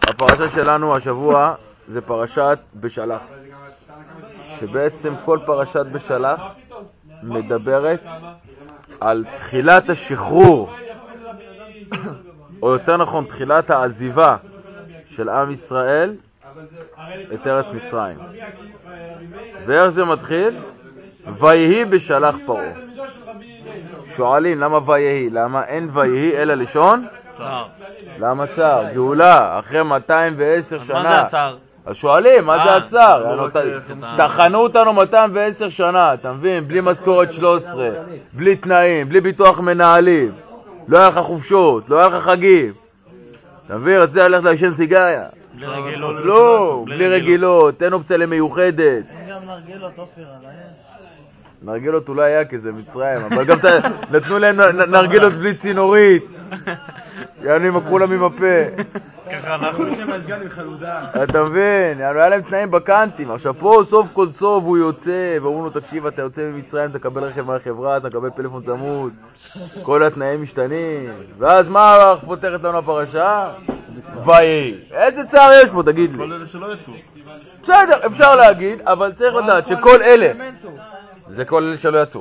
הפרשה שלנו השבוע זה פרשת בשלח, שבעצם כל פרשת בשלח מדברת על תחילת השחרור, או יותר נכון תחילת העזיבה של עם ישראל את ארץ מצרים. ואיך זה מתחיל? ויהי בשלח פרעה. שואלים למה ויהי? למה אין ויהי אלא לשון? צער. למה צער? גאולה אחרי 210 שנה. מה זה הצער? אז שואלים מה זה הצער? תחנו אותנו 210 שנה, אתה מבין? בלי משכורת 13, בלי תנאים, בלי ביטוח מנהלים, לא היה לך חופשות, לא היה לך חגים, אתה מבין? רציתי ללכת להשן סיגריה, בלי רגילות. לא, בלי רגילות, אין אופציה למיוחדת. גם נרגילות אופר עליהם. נרגילות אולי היה כזה מצרים, אבל גם נתנו להם נרגילות בלי צינורית, יענו עם כולם עם הפה. ככה אנחנו שמזגן עם חלודה. אתה מבין? היה להם תנאים בקנטים. עכשיו פה סוף כל סוף הוא יוצא ואומרים לו תקשיב, אתה יוצא ממצרים, תקבל רכב מהחברה, אתה מקבל פלאפון צמוד, כל התנאים משתנים. ואז מה פותחת לנו הפרשה? ויהי. איזה צער יש פה, תגיד לי? כל אלה שלא יצאו. בסדר, אפשר להגיד, אבל צריך לדעת שכל אלה, זה כל אלה שלא יצאו.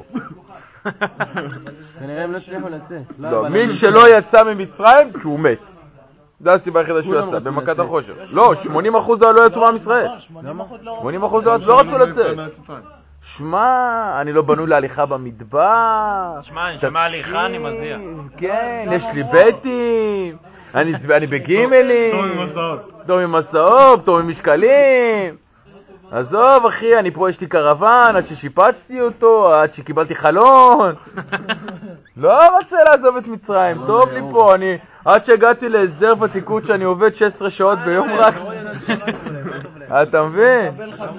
כנראה הם לא הצליחו לצאת. לא, מי שלא יצא ממצרים, שהוא מת. זה הסיבה היחידה שהוא יצא, במכת החושך. לא, 80% לא יצאו מעם ישראל. 80% לא רצו לצאת. שמע, אני לא בנוי להליכה במדבר. שמע, אני שמע הליכה, אני מזיע. כן, יש לי ביתים, אני בגימלים. טוב ממסעות. טוב ממסעות, טוב ממשקלים. עזוב אחי, אני פה יש לי קרוון, עד ששיפצתי אותו, עד שקיבלתי חלון. לא רוצה לעזוב את מצרים, טוב לי פה, עד שהגעתי להסדר ותיקות שאני עובד 16 שעות ביום רק. אתה מבין?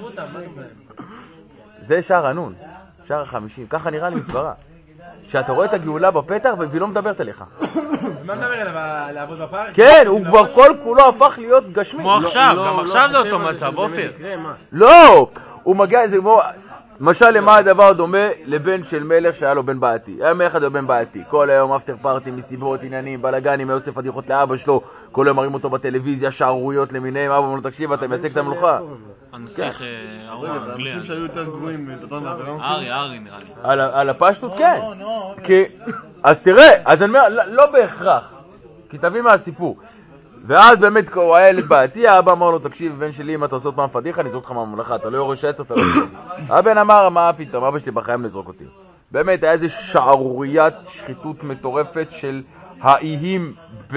זה שער הנון, שער ה-50, ככה נראה לי מסברה. שאתה רואה את הגאולה בפתח והיא לא מדברת עליך. מה מדבר אליו? לעבוד בפארק? כן, הוא כבר כל כולו הפך להיות גשמי. כמו עכשיו, גם עכשיו זה אותו מצב, אופיר. לא, הוא מגיע, זה כמו, למשל למה הדבר דומה לבן של מלך שהיה לו בן בעתי. היה מלך אחד בן בעתי, כל היום אפטר פארטי, מסיבות, עניינים, בלגנים, יוסף פדיחות לאבא שלו, כל היום מראים אותו בטלוויזיה, שערויות למיניהם, אבא אומר לו תקשיב, אתה מייצג את המלוכה. הנסיך ארוך אנגליה. אנשים שהיו יותר גרועים, ארי נראה לי. על הפשטות כן. אז תראה, אז אני אומר, לא בהכרח, כי תביא מהסיפור. ואז באמת הוא היה ילד בעייתי, האבא אמר לו תקשיב בן שלי, אם אתה עושה מה פדיחה אני אזרוק אותך מהממלכה, אתה לא יורש עץ, אתה לא יורש. הבן אמר מה פתאום, אבא שלי בחיים לזרוק אותי. באמת היה איזה שערוריית שחיתות מטורפת של האיים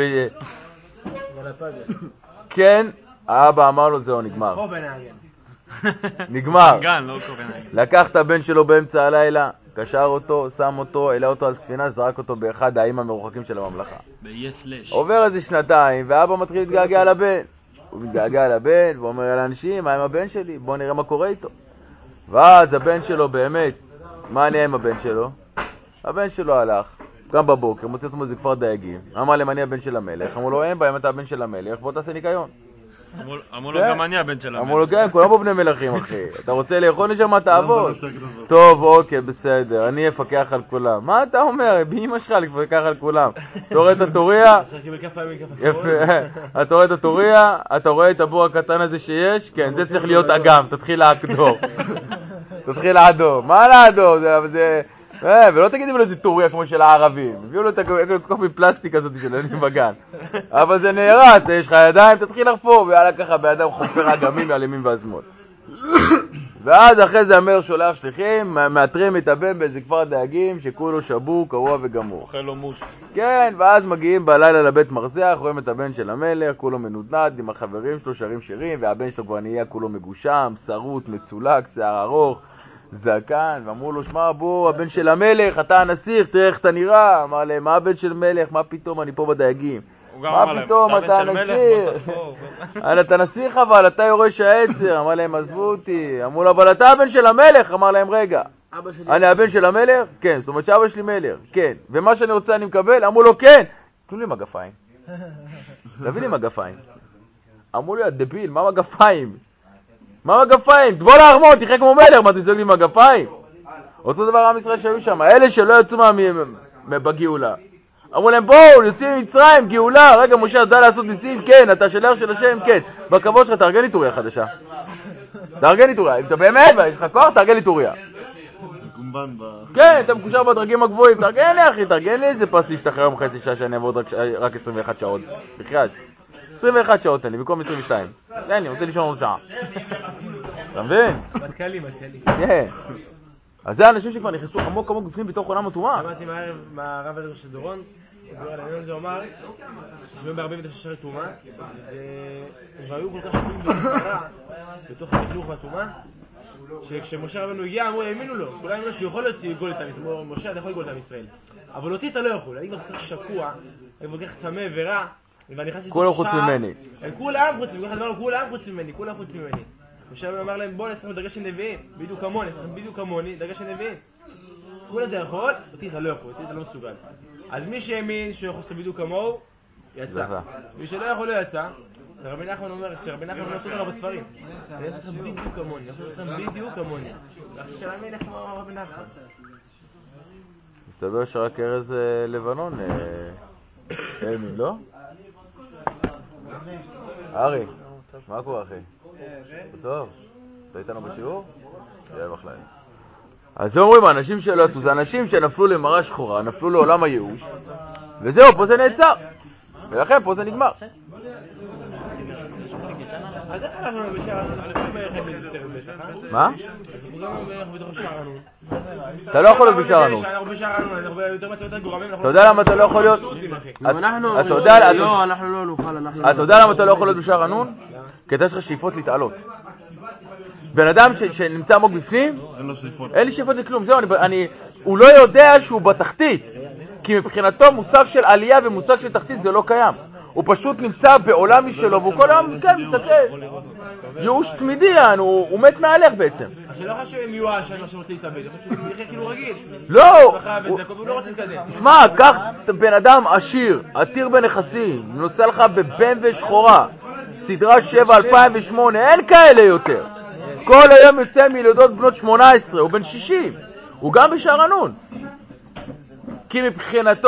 כן, האבא אמר לו זהו נגמר. נגמר. לקח את הבן שלו באמצע הלילה, קשר אותו, שם אותו, העלה אותו על ספינה, זרק אותו באחד האיים המרוחקים של הממלכה. עובר איזה שנתיים, ואבא מתחיל להתגעגע לבן. הוא מתגעגע לבן, והוא אומר לאנשים, מה עם הבן שלי? בוא נראה מה קורה איתו. ואז הבן שלו באמת, מה נהיה עם הבן שלו? הבן שלו הלך, קם בבוקר, מוצא אותו מאיזה כפר דייגים. אמר להם, אני הבן של המלך. אמרו לו, אין בעיה, אם אתה הבן של המלך, בוא תעשה ניקיון. אמרו לו גם אני הבן של המלך. אמרו לו כן, כולם פה בני מלכים אחי, אתה רוצה לאכול נשמה תעבוד. טוב אוקיי בסדר, אני אפקח על כולם. מה אתה אומר? באמא שלך לפקח על כולם. אתה רואה את התוריה? אתה רואה את התוריה? אתה רואה את הבור הקטן הזה שיש? כן, זה צריך להיות אגם, תתחיל לעקדור. תתחיל לעדור. מה לעדור? זה ולא תגידי לו איזה טוריה כמו של הערבים, הביאו לו את הקופי פלסטיק הזאת שלנו בגן, אבל זה נהרס, יש לך ידיים, תתחיל לחפור, ויאללה ככה בידיים חופר אגמים על ימין והשמאל. ואז אחרי זה המלך שולח שליחים, מאתרים את הבן באיזה כפר דייגים שכולו שבור, קרוע וגמור. אוכל לו מוש. כן, ואז מגיעים בלילה לבית מרזח, רואים את הבן של המלך, כולו מנודנד עם החברים שלו, שרים שירים, והבן שלו כבר נהיה כולו מגושם, שרוט, מצולק, שיער ארוך, זקן, ואמרו לו, שמע בוא, הבן של המלך, אתה הנסיך, תראה איך אתה נראה. אמר להם, מה הבן של מלך? מה פתאום, אני פה בדייגים. מה פתאום, אתה הנסיך? אתה נסיך אבל, אתה יורש העצר. אמר להם, עזבו אותי. אמרו לו, אבל אתה הבן של המלך. אמר להם, רגע, אני הבן של המלך? כן, זאת אומרת שאבא שלי מלך, כן. ומה שאני רוצה אני מקבל? אמרו לו, כן. תנו לי מגפיים. תביא לי מגפיים. אמרו לי, דביל, מה מגפיים? מה מגפיים? תבוא לארמון, תחיה כמו מלך, מה תזוג לי מגפיים? אותו דבר עם ישראל שהיו שם, אלה שלא יצאו בגאולה. אמרו להם, בואו, יוצאים ממצרים, גאולה. רגע, משה, יודע לעשות ניסים? כן. אתה שליח של השם? כן. בכבוד שלך, תארגן לי טוריה חדשה. תארגן לי טוריה. אם אתה באמת, יש לך כוח, תארגן לי טוריה. כן, אתה מקושר בדרגים הגבוהים. תארגן לי, אחי, תארגן לי איזה פס להשתחרר עם חצי שעה שאני אעבוד רק 21 שעות. בחייאת. 21 שעות תן לי, במקום 22. תן לי, רוצה לישון עוד שעה. אתה מבין? מתקלי. כן. אז זה האנשים שכבר נכנסו עמוק בפנים בתוך עולם התורה. שמעתי מהרב אדר של דורון, הוא דיבר על העניין הזה, הוא אמר, שבאים ב-49 שרי תרומה, והיו כל כך שבועים במספרה, בתוך התכלוך והתרומה, שכשמשה רבנו הגיע, אמרו, האמינו לו, כולם האמינו שהוא יכול להיות שיגול את עם ישראל, אמרו, משה, אתה יכול לגול את עם ישראל. אבל אותי אתה לא יכול, אני כבר כל כך שקוע, אני כל כך טמא ורע, כולם חוץ ממני. כולם חוץ ממני. משה אמר להם, בואו נעשה בדרגה של נביאים, בדיוק כמוני, דרגה של נביאים. כולה אתה יכול, אותי אתה לא יכול, אותי אתה לא מסוגל. אז מי שהאמין שהוא יכול לעשות בדיוק כמוהו, יצא. מי שלא יכול לא יצא, רבי נחמן אומר, שרבי נחמן אומר סודר בספרים. אני אעשה לכם בדיוק כמוני. ואחרי שלאמין איך אמר רבי נחמן. מסתבר שרק ארז לבנון האמין, לא? ארי, מה קורה אחי? טוב, אתה איתנו בשיעור? יהיה בכלל. אז אומרים, האנשים שלא יצאו, זה אנשים שנפלו למראה שחורה, נפלו לעולם הייאוש, וזהו, פה זה נעצר. ולכן פה זה נגמר. אז איך אנחנו בשער אנון? מה? אנחנו גם בתוך שער אנון. אתה לא יכול להיות בשער אנון. אנחנו בשער אנון, אנחנו יותר מצוות הגורמים. אתה יודע למה אתה לא יכול להיות? אנחנו לא נוכל. אתה יודע למה אתה לא יכול להיות בשער אנון? כי אתה יש לך שאיפות להתעלות. בן אדם שנמצא עמוק בפנים, אין לי שאיפות לכלום. זהו, הוא לא יודע שהוא בתחתית. כי מבחינתו מושג של עלייה ומושג של תחתית זה לא קיים. הוא פשוט נמצא בעולם משלו, והוא כל היום כן מסתכל. ייאוש תמידי, הוא מת מהלך בעצם. אז שלא חושב עם מיואש, אני לא רוצה להתאבד, אני חושב שהוא יחיה כאילו רגיל. לא! הוא לא רוצה להתקדם. שמע, קח בן אדם עשיר, עתיר בנכסים, נוסע לך בבן ושחורה, סדרה 7 2008, אין כאלה יותר. כל היום יוצא מילדות בנות 18, הוא בן 60, הוא גם בשער אנון. כי מבחינתו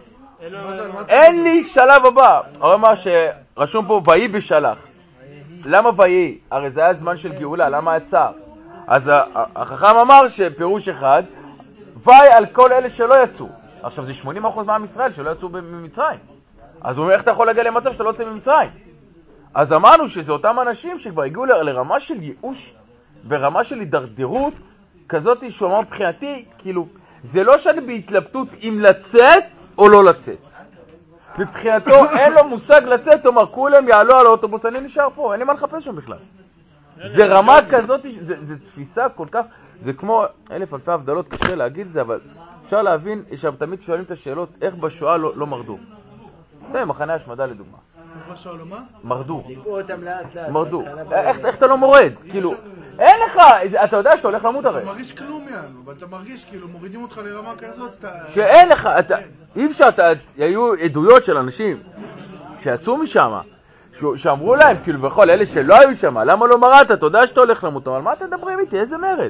אין לי שלב הבא. הרי מה שרשום פה ויהי בשלח. למה ויהי? הרי זה היה זמן של גאולה, למה עצר? אז החכם אמר שפירוש אחד, ויהי על כל אלה שלא יצאו. עכשיו זה 80% מעם ישראל שלא יצאו ממצרים. אז הוא אומר, איך אתה יכול להגיע למצב שאתה לא יוצא ממצרים? אז אמרנו שזה אותם אנשים שכבר הגיעו לרמה של ייאוש ורמה של הידרדרות כזאת שהוא אמר מבחינתי, כאילו, זה לא שאני בהתלבטות אם לצאת או לא לצאת. מבחינתו אין לו מושג לצאת, הוא אומר, כולם יעלו על האוטובוס, אני נשאר פה, אין לי מה לחפש שם בכלל. זה רמה כזאת, זה תפיסה כל כך, זה כמו 1000 אלפי הבדלות, קשה להגיד את זה, אבל אפשר להבין, תמיד שואלים את השאלות, איך בשואה לא מרדו. זה מחנה השמדה לדוגמה. איך בשואה לא מה? מרדו. דיברו אותם לאט. מרדו. איך אתה לא מורד? כאילו, אין לך, אתה יודע שאתה הולך למות הרי. אתה מרגיש כלום יענו, אבל אתה מרגיש כאילו מורידים אותך לרמה כזאת. שאין לך, אי אפשר, היו עדויות של אנשים שיצאו משם, שאמרו להם, כאילו בכל אלה שלא היו שם, למה לא מרדת? אתה יודע שאתה הולך למות, אבל מה אתם מדברים איתי? איזה מרד?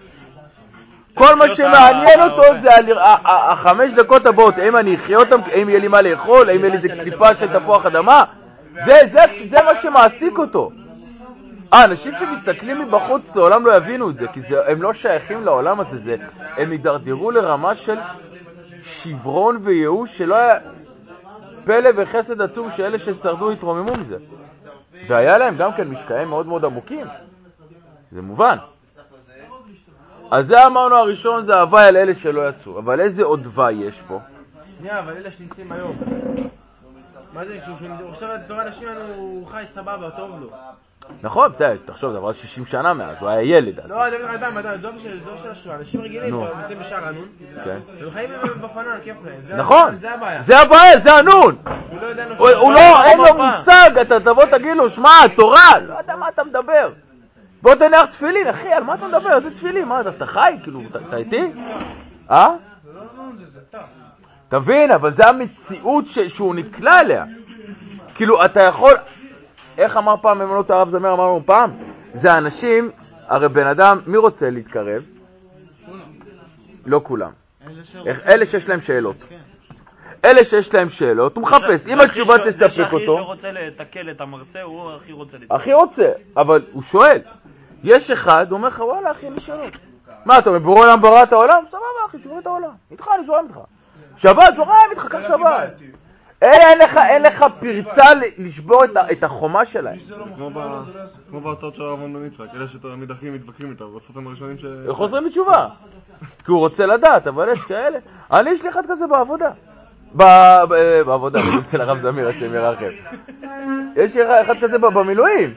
כל מה שמעניין אותו זה 5 דקות הבאות, האם אני אחיה אותם, האם יהיה לי מה לאכול, האם יהיה לי איזה קליפה של תפוח אדמה, זה מה שמעסיק אותו. אנשים שמסתכלים מבחוץ לעולם לא יבינו את זה, כי הם לא שייכים לעולם הזה, הם יידרדרו לרמה של שברון וייאוש שלא היה פלא וחסד עצום שאלה ששרדו התרוממו מזה. והיה להם גם כן משקעים מאוד מאוד עמוקים, זה מובן. אז זה אמרנו הראשון, זה הווי על אלה שלא יצאו. אבל איזה עוד וי יש פה? שנייה, אבל אלה שנמצאים היום. מה זה? עכשיו תורה אנשים הוא חי סבבה, טוב לו. נכון, בסדר, תחשוב, זה עבר 60 שנה מאז, הוא היה ילד. לא, אדם, דוב של השואה. אנשים רגילים פה, נמצאים בשער אנון. הם חיים בפנן, כיף להם. נכון, זה הבעיה. זה הבעיה, זה אנון. הוא לא, אין לו מושג, אתה תבוא תגיד לו, שמע, תורה, לא יודע מה אתה מדבר. בוא תניח תפילין, אחי, על מה אתה מדבר? איזה תפילין? מה, אתה חי? כאילו, אתה איתי? תבין, אבל זה המציאות שהוא נקלע אליה. כאילו, אתה יכול... איך אמר פעם אמנות הרב זמר, אמרנו פעם? זה האנשים, הרי בן אדם, מי רוצה להתקרב? לא כולם. אלה שיש להם שאלות. אלה שיש להם שאלות, הוא מחפש, אם התשובה תספק זה שהכי אותו... שרוצה לתקל את המרצה, הוא הכי רוצה לתקל. הכי רוצה, אבל הוא שואל. יש אחד, הוא אומר לך, וואלה, אחי, אין לי שאלות. מה, אתה אומר, בורא עולם ברא את העולם? סבבה, אחי, שורם את העולם. איתך, אני שורם איתך. שבת, שורם איתך, כך שבת. אין לך פרצה לשבור את החומה שלהם. כמו בהרצאות של אהרון בן יצחק, אלה שתמיד הכי מתווכחים איתה, בסופם הראשונים חוזרים בתשובה. כי הוא רוצה לדעת, אבל יש כאלה. יש לי אחד כזה בעבודה. בעבודה, אצל הרב זמיר, השם ירחם. יש לי אחד כזה במילואים.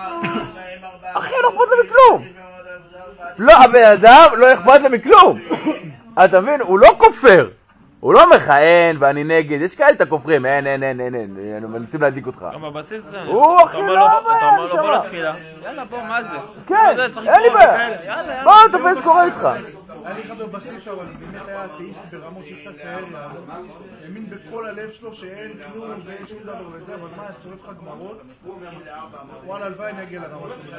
אחי, לא אכפת לו מכלום. לא, הבן אדם לא אכפת לו מכלום. אתה מבין? הוא לא כופר. הוא לא מכהן ואני נגד. יש כאלה את הכופרים. אין. מנסים להדיק אותך. גם בבסיס זה... הוא אחי לא אתה אומר לו בוא לתפילה. יאללה, בוא, מה זה? כן, אין לי בעיה. בוא, תופס קורא איתך. היה לי אחד בבסיס, אבל באמת היה אתאיסט ברמות שאפשר לתאר לי. האמין בכל הלב שלו שאין כלום, ואין שום דבר וזה, אבל מה, שורף לך גמרות? וואלה, הלוואי נגיע לרמה שלו.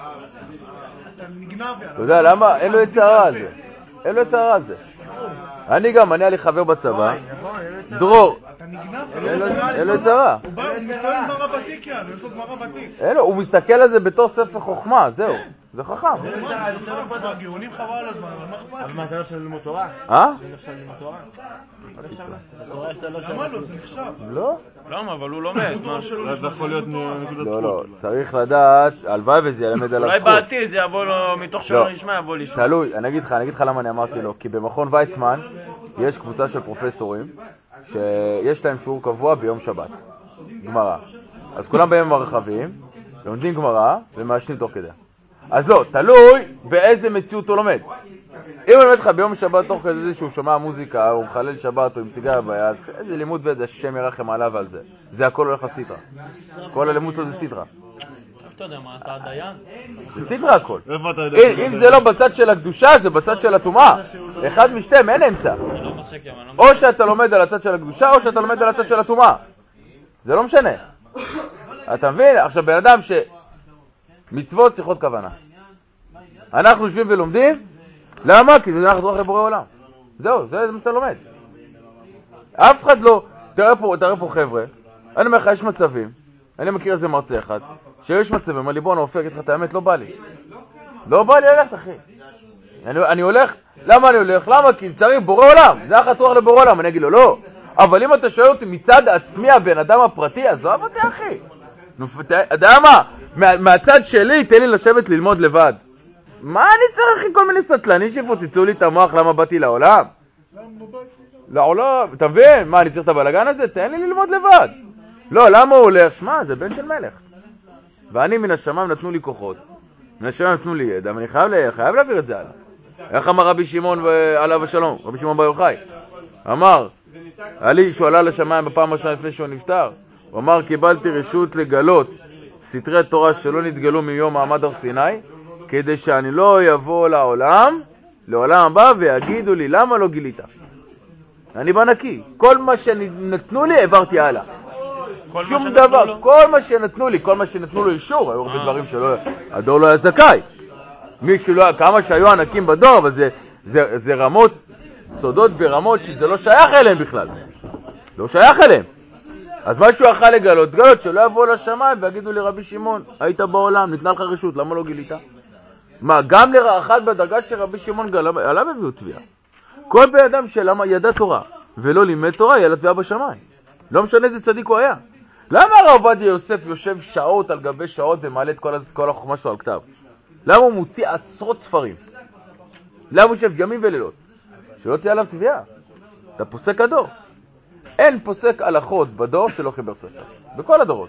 אתה נגנב יאללה. אתה יודע למה? אין לו יצרה על זה. אין לו יצרה על זה. אני היה לי חבר בצבא. דרור. אתה נגנב, אין לו יצרה. הוא מסתכל עם גמרה בתיק יאללה, יש לו גמרה בתיק. אין לו, הוא מסתכל על זה בתור ספר חוכמה, זהו. זה חכם. גאונים חבל על הזמן, אבל מה אכפת? אבל מה, זה לא של לימוד תורה? אה? זה לא של לימוד תורה? לא נחשב לה? בתורה שאתה לא למה לא? זה נחשב. לא? למה? אבל הוא לומד. זה יכול להיות נקודת לא, צריך לדעת, הלוואי וזה ילמד על אולי הזכות. בעתיד זה יבוא לו, מתוך שלא נשמע יבוא לשמוע. תלוי, אני אגיד לך למה אני אמרתי לו, כי במכון ויצמן יש קבוצה של פרופסורים שיש להם שיעור קבוע ביום שבת, גמרא. אז כולם באים מרחבים, לומדים גמרא ומעשנים תוך כדי. אז לא, תלוי באיזה מציאות הוא לומד. אם הוא לומד לך ביום שבת תוך כדי שהוא שומע מוזיקה, או מחלל שבת, או עם סיגריה ביד, איזה לימוד ואיזה השם ירחם עליו על זה. זה הכל הולך לסדרה. כל הלימוד שלו זה סדרה. אתה יודע מה, אתה דיין? זה סדרה הכל. איפה אתה יודע? אם זה לא בצד של הקדושה, זה בצד של הטומאה. אחד משתיהם, אין אמצע. או שאתה לומד על הצד של הקדושה, או שאתה לומד על הצד של הטומאה. זה לא משנה. אתה מבין? עכשיו, בן אדם מצוות צריכות כוונה. אנחנו יושבים ולומדים, למה? כי זה אנחנו לבורא עולם. זהו, זה מה שאתה לומד. אף אחד לא, תראה פה חבר'ה, אני אומר לך, יש מצבים, אני מכיר איזה מרצה אחד, שיש מצבים, אומר לי, בוא נאופר, אגיד לך את האמת, לא בא לי. לא בא לי ללכת, אחי. אני הולך, למה אני הולך? למה? כי צריך בורא עולם, זה אחת רוח לבורא עולם. אני אגיד לו, לא. אבל אם אתה שואל אותי מצד עצמי, הבן אדם הפרטי, עזוב אותי, אחי. אתה יודע מה? מהצד שלי, תן לי לשבת ללמוד לבד. מה אני צריך עם כל מיני סטלנים שיפוצצו לי את המוח למה באתי לעולם? לעולם, אתה מבין? מה, אני צריך את הבלגן הזה? תן לי ללמוד לבד. לא, למה הוא הולך? שמע, זה בן של מלך. ואני מן השמיים נתנו לי כוחות. מן השמיים נתנו לי ידע, ואני חייב להעביר את זה הלאה. איך אמר רבי שמעון עליו השלום? רבי שמעון בר יוחאי. אמר, שהוא עלה לשמיים בפעם השנייה לפני שהוא נפטר. הוא אמר, קיבלתי רשות לגלות סתרי תורה שלא נתגלו מיום מעמד הר סיני, כדי שאני לא יבוא לעולם הבא, ויגידו לי, למה לא גילית? אני בנקי. כל מה שנתנו לי, העברתי הלאה. שום דבר, כל מה שנתנו לי, כל מה שנתנו לו אישור, היו הרבה דברים שהדור לא היה זכאי. כמה שהיו ענקים בדור, אבל זה רמות, סודות ברמות שזה לא שייך אליהם בכלל. לא שייך אליהם. אז מה שהוא יכל לגלות שלא יבואו לשמיים ויגידו לי, רבי שמעון, היית בעולם, ניתנה לך רשות, למה לא גילית? מה, גם לרחת בדרגה שרבי שמעון עליו הביאו תביעה. כל בן אדם ידע תורה ולא לימד תורה, יהיה לה תביעה בשמיים. לא משנה איזה צדיק הוא היה. למה הרב עובדיה יוסף יושב שעות על גבי שעות ומעלה את כל החוכמה שלו על כתב? למה הוא מוציא עשרות ספרים? למה הוא יושב ימים ולילות? שלא תהיה עליו תביעה. אתה פוסק הדור. אין פוסק הלכות בדור שלא חיבר ספר. בכל הדורות.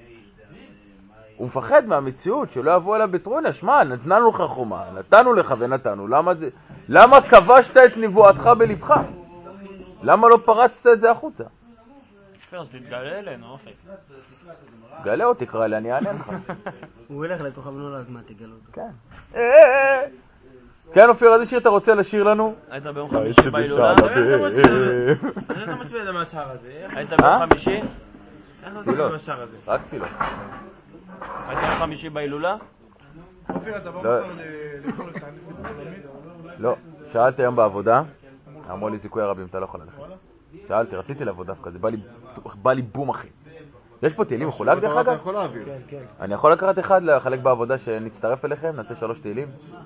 הוא מפחד מהמציאות שלא יבוא אליו בטרוניה. שמע, נתנו לך חומה, נתנו לך ונתנו. למה כבשת את נבואתך בלבך? למה לא פרצת את זה החוצה? אז תתגלה אלינו, אופק. גלה או תקרא לי, אני אענה לך. הוא ילך לכוכב נולד, מה תגלה אותו? כן. כן, אופיר, איזה שיר אתה רוצה לשיר לנו? היית ביום חמישי בהילולה? אתה מצביע את השער הזה? היית ביום חמישי? איך אתה מצביע את השער הזה? רק תפילות. היית ביום חמישי בהילולה? אופיר, אתה בא מחר לאכול את הענית? לא, שאלתי היום בעבודה, אמרו לי זיכוי הרבים, אתה לא יכול ללכת. שאלתי, רציתי לבוא דווקא, זה בא לי בום אחי. יש פה תהילים מחולק דרך אתה אגב? יכול להעביר. כן, כן. אני יכול לקחת אחד, לחלק בעבודה שנצטרף אליכם, נעשה 3 תהילים?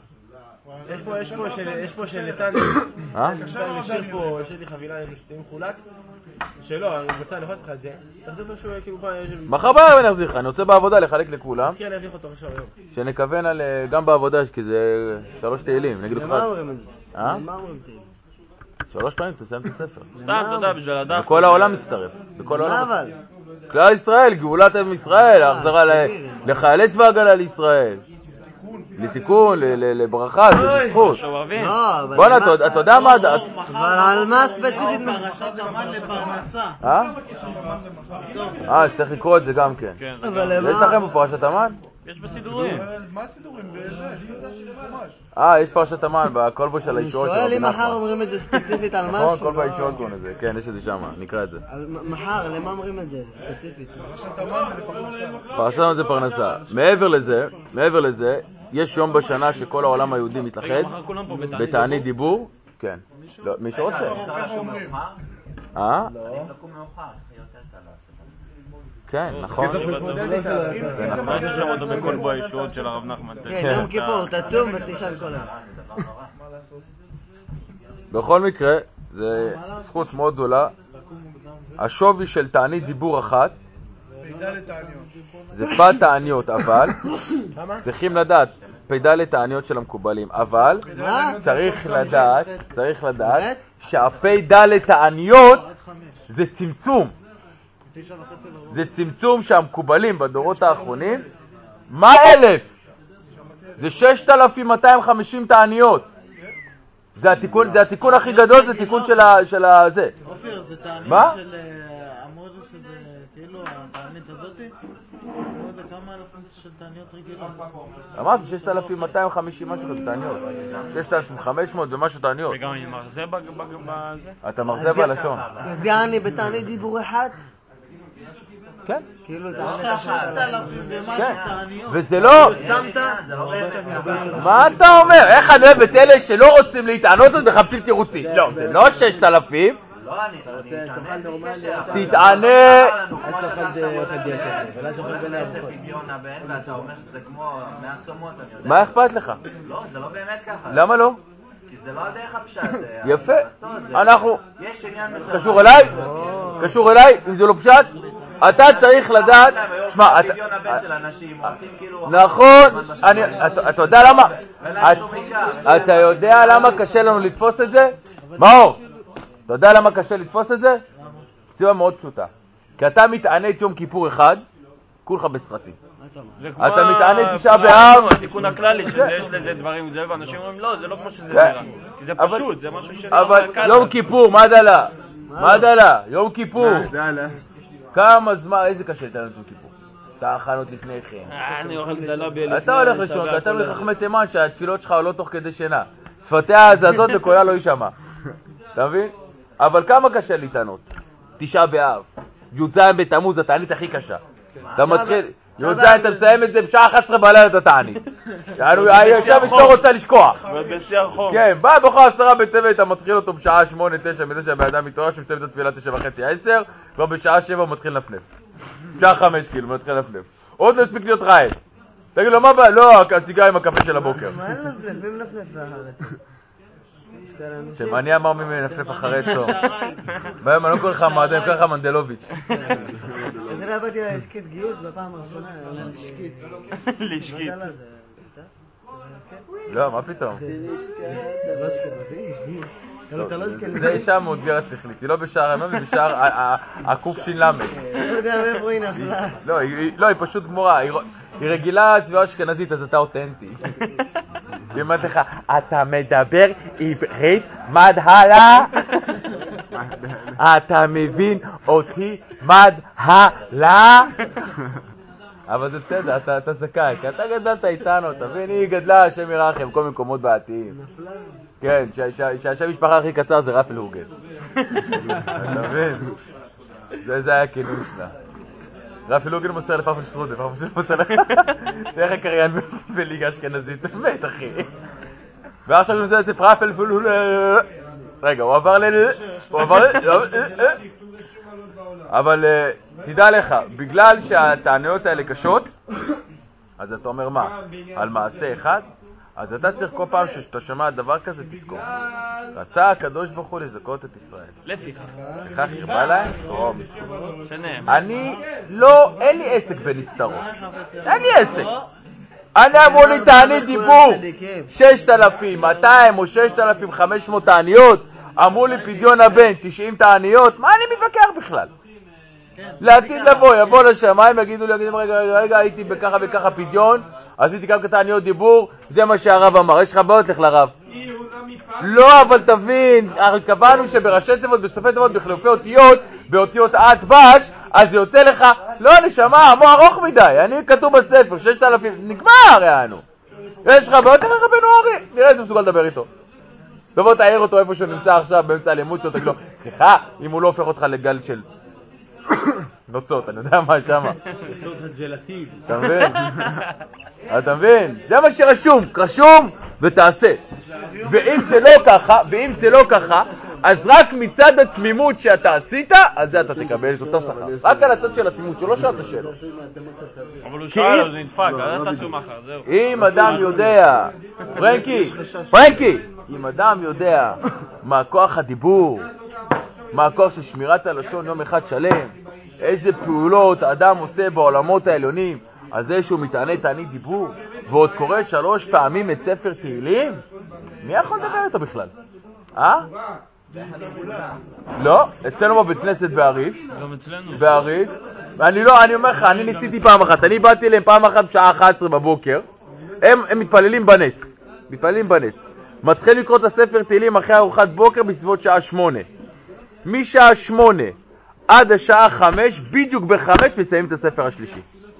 יש פה של נתן, נתן משאיר פה, יש לי חבילה עם שתיים מחולק, שלא, אני רוצה לחלק לך את זה, תחזור משהו כאילו פעם, מחר בערב אני אחזיר לך, אני רוצה בעבודה לחלק לכולם, תזכיר להביא אותו עכשיו היום. שנכוון על, גם בעבודה, כי זה 3 תהילים, נגיד לך. למה אומרים את זה? אה? למה אומרים תהילים? 3 פעמים תסיים את הספר. סתם, אתה יודע, בשביל לדעת. וכל העולם מצטרף. בכל מה העולם. אבל? כלל ישראל, גאולת עם ישראל, החזרה לחיילי צבא הגנה לישראל. לתיקון, לברכה, זה זכות. שובבים. לא, אבל... בוא'נה, אתה יודע מה... אבל על מה ספציפית? פרשת המן לפרנסה. צריך לקרוא את זה גם כן. כן. אבל יש למה? לכם בפרשת המן? יש בסידורים. מה הסידורים? זה יש פרשת המן, בקולבו של אני הישועות. שואל אם מחר אומרים את זה ספציפית על נכון, משהו. קולבו הישועות קוראים לזה. כן, יש את זה שם, נקרא את זה. מחר, למה אומרים את זה ספציפית? פרשת המן זה לפרנסה. פרשת המן זה פרנסה. מעבר לזה, יש יום בשנה שכל העולם היהודי מתאחד מחר כולם פה בתענית דיבור. כן. לא, מי שרוצה. ככה אומרים. כן, נכון. ראיתי שם אותו בכל בו הישועות של הרב נחמן. כן, יום כיפור, תצום ותשאל כל היום. בכל מקרה, זה זכות מאוד גדולה. השווי של תענית דיבור אחת מידע לתעניות. זה פת תעניות, אבל צריכים לדעת, פ"ד תעניות של המקובלים, אבל צריך לדעת שהפ"ד תעניות זה צמצום. זה צמצום שהמקובלים בדורות האחרונים, מה 1,000? זה 6,250 תעניות. זה התיקון הכי גדול, זה תיקון של הזה. אופיר, זה תענית מה? של... אמרו שזה כאילו התענית הזאתי? אמרו זה כמה אלפים של תעניות רגילות. אמרתי 6,250 משהו כזה תעניות. 6,500 ומשהו תעניות. וגם אני מרזה בזה? אתה מרזה בלשון. אז יעני בתענית דיבור אחד? כן. כאילו יש לך 6,000 ומשהו תעניות. וזה לא... מה אתה אומר? איך אני אוהב את אלה שלא רוצים להתענות אז מחפשים תירוצים? לא, זה לא 6,000. לא, אני תתענה. פדיון הבן, ואתה אומר שזה כמו מעצומות, אני יודע. מה אכפת לך? לא, זה לא באמת ככה. למה לא? כי זה לא הדרך הפשט. יפה. זה- אנחנו... יש עניין מסוים. קשור אליי? אם זה לא פשט? אתה צריך לדעת... שמע, פדיון הבן של אנשים עושים כאילו... נכון, אתה יודע למה? אין להם שום עיקר. אתה יודע למה קשה לנו לתפוס את זה? מאור, אתה יודע למה קשה לתפוס את זה? סיבה מאוד פשוטה. כי אתה מתענה את יום כיפור אחד, כולך בסרטים. אתה מתענה 9 באב. התיקון הכללי שיש לזה דברים זה, ואנשים אומרים לא, זה לא כמו שזה נראה. כי זה פשוט, זה משהו שלא... אבל יום כיפור, מה דלה? מה דלה? יום כיפור. כמה זמן, איזה קשה לתענות יום כיפור? אתה הכנות לפני כן. אני אוכל גזלה לפני... אתה הולך לשון, אתה מחכמי תימן שהתפילות שלך עולות תוך כדי שינה. שפתיה הזזות וקולה לא יישמע. אתה מבין? אבל כמה קשה להתענות? 9 באב. י"ז בתמוז, התענית הכי קשה. אתה מתחיל, י"ז אתה מסיים את זה בשעה 11 בלילה את התענית. עכשיו אשתו רוצה לשכוח. בשיא החום. כן, בא בכל 10 בטבת, אתה מתחיל אותו בשעה 8, 9, מזה שהבאדם מתעורר, שמסיים את התפילה 9:30, 10, כבר בשעה 7 הוא מתחיל לנפנף. בשעה 5 כאילו, מתחיל לנפנף. עוד לא הספיק להיות רעב. תגיד לו, מה בא? לא, הסיגה עם הקפה של הבוקר. מה נפנף? מי מנפנף לאחרת? תימני אמר מי מנפנף אחרי צור. ביום, אני לא קורא לך מעדן, אני קורא לך מנדלוביץ'. אז אני באתי להשקית גיוס בפעם הראשונה, להשקית. לשקית. לא, מה פתאום? אתה לא אשכנזי. זה אישה מאותגרת שכלית, היא לא בשער הימים, היא בשער הקוף ש"ל. לא יודע מאיפה היא נפלה. לא, היא פשוט גמורה, היא רגילה סביבה אשכנזית, אז אתה אותנטי. היא אומרת לך, אתה מדבר עברית מדהלה? אתה מבין אותי מדהלה? אבל זה בסדר, אתה זכאי, כי אתה גדלת איתנו, אתה מבין? היא גדלה, השם ירחם, כל מקומות בעתיים. כן, שהשם משפחה הכי קצר זה רפל הוגן. אתה מבין? זה היה הכינוי שלה. רפל הוגן מוסר לפרפל שטרודה, פרפל שטרודה מוסר לך. תראה איך הקריין בליגה אשכנזית, באמת אחי. ועכשיו הוא נוסע את זה פרפל פול... רגע, הוא עבר אבל תדע לך, בגלל שהטעניות האלה קשות, אז אתה אומר מה? על מעשה אחד? אז אתה צריך כל פעם שאתה שומע דבר כזה, תזכור. רצה הקדוש ברוך הוא לזכות את ישראל. לפיכך. וכך הרבה להם? אני לא, אין לי עסק בנסתרות. אין לי עסק. אני אמרו לי תענית דיבור 6,200 או 6,500 תעניות. אמרו לי פדיון הבן 90 תעניות. מה אני מתווכח בכלל? לעתיד לבוא, יבוא לשמיים, יגידו לי, רגע, הייתי בככה וככה פדיון, עשיתי כמה תעניות דיבור, זה מה שהרב אמר. יש לך בעיות, לך לרב. לא, אבל תבין, קבענו שבראשי תיבות, בסופי תיבות, בחילופי אותיות, באותיות עד בש, אז זה יוצא לך, לא, נשמה, עמו ארוך מדי, אני כתוב בספר, 6,000, נגמר, יענו. יש לך בעיות, לך רבנו אורי, נראה איזה מסוגל לדבר איתו. תבוא תעיר אותו איפה שהוא נמצא עכשיו, באמצע הלימוד שלו, תגיד לו, סליחה, אם הוא לא הופך אותך לגל של נוצות, אני יודע מה שמה. לעשות הג'לטיב. אתה מבין? אתה מבין? זה מה שרשום, רשום ותעשה. ואם זה לא ככה, אז רק מצד התמימות שאתה עשית, אז זה אתה תקבל את אותו שכר. רק על הצד של התמימות, שלא שאלת שאלות. אבל הוא שאל, זה נדפק, אז אתה שום אחר, זהו. אם אדם יודע, פרנקי, אם אדם יודע מה כוח הדיבור, מה הכוח של שמירת הלשון יום אחד שלם, איזה פעולות האדם עושה בעולמות העליונים, על זה שהוא מתענה תענית דיבור, ועוד קורא 3 פעמים את ספר תהילים, מי יכול לדבר איתו בכלל? לא, אצלנו בבית כנסת בעריף. גם אצלנו. בעריף. אני אומר לך, אני ניסיתי פעם אחת, אני באתי אליהם פעם אחת בשעה 11 בבוקר, הם מתפללים בנץ. מתחיל לקרוא את הספר תהילים אחרי ארוחת בוקר בסביבות שעה 8. משעה 8 עד השעה 5, בדיוק ב5 מסיים את הספר השלישי.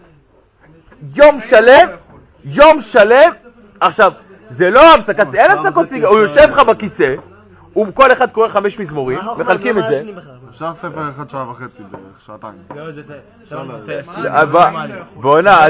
יום שלם, עכשיו, זה לא הפסקת, אין הפסקות סיגה, הוא יושב לך בכיסא, כל אחד קורא 5 מזמורים, מחלקים את זה. אפשר ספר 1 שעה וחצי בערך, 2 בואנה,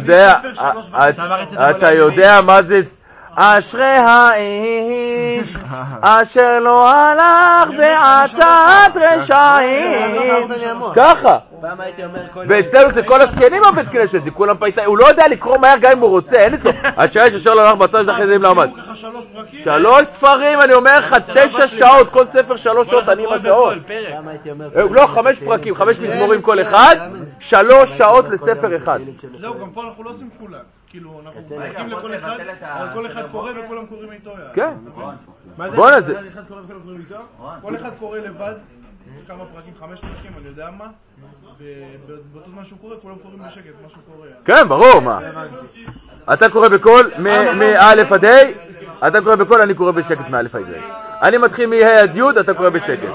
אתה יודע מה זה, אשרי האיש אשר לא הלך בעצת רשעים. ככה. ואצלנו זה כל הסקנים בבית כנסת, זה כולם פייסה, הוא לא יודע לקרוא מהר גם אם הוא רוצה, אין אצלו. אשרי אשר לא הלך בעצת רשעים לעמד. 3 ספרים, אני אומר לך, 9 שעות, כל ספר 3 שעות, אני עם השעות. לא, 5 פרקים, 5 מזמורים כל אחד, 3 שעות לספר אחד. זהו, גם פה אנחנו לא עושים כפולה. כאילו, אנחנו מחכים לכל אחד, אבל כל אחד קורא וכולם קוראים איתו. כן. בוא נזה. כל אחד קורא לבד, כמה פרקים, 5 פרקים, אני יודע מה, ובאותו זמן שהוא קורא, כולם קוראים בשקט, מה שהוא קורא. כן, ברור, מה. אתה קורא בקול מא' עד ה', אתה קורא בקול, אני קורא בשקט מא' עד ה'. אני מתחיל מה' עד י', אתה קורא בשקט.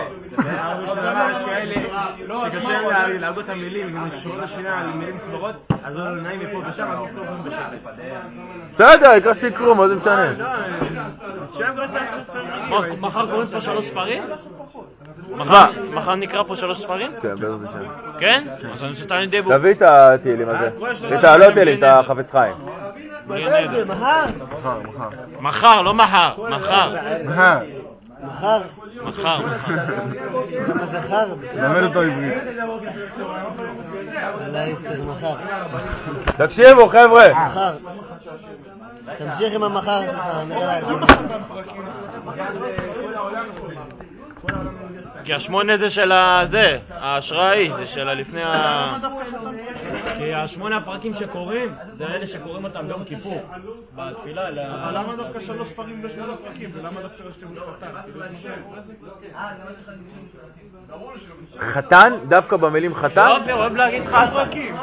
שקשה להם להגות המילים, אם יש שורה שינה על מילים סברות, אז לא נעים מפה ושם, אז לא קוראים בשקט. בסדר, יקרה שיקרו, מה זה משנה? מחר קוראים פה 3 ספרים? מחר נקרא פה 3 ספרים? כן, בעזרת השם. כן? אז אני שתיים דיבור. תביא את התהילים הזה. לא תהילים, את החפץ חיים. מחר, לא מחר. מחר. למה זה חרב? למד אותו עברית. אולי אסתר מחר. תקשיבו חבר'ה. מחר. תמשיך עם המחר שלך, נראה לי. כי 8 זה של הזה, האשראי, זה של לפני כי 8 הפרקים שקוראים, זה אלה שקוראים אותם ביום כיפור, בתפילה. אבל למה דווקא 3 ספרים ב8 פרקים, ולמה דווקא ראשתם חתן? חתן? דווקא במילים חתן? לא, אוהב להגיד חתן. פרקים,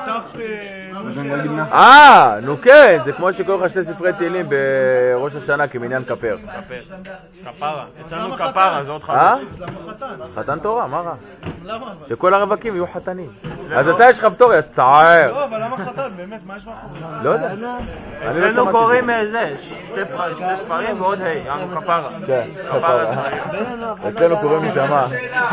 נו כן, זה כמו שקוראים לך 2 ספרי תהילים בראש השנה כמניין כפר. כפרה, אצלנו כפרה, זה עוד חדש. למה חתן? חתן תורה, מה רע? למה? שכל הרווקים יהיו חתנים. אז אתה יש לך פטור, יא צער. לא, אבל למה חתן? באמת, מה יש מאחורי? לא יודע. אני לא אצלנו שמעתי. קוראים זה, שתי ספרים ועוד ה', יענו כפרה. כן, כפרה. אצלנו קוראים נשמה.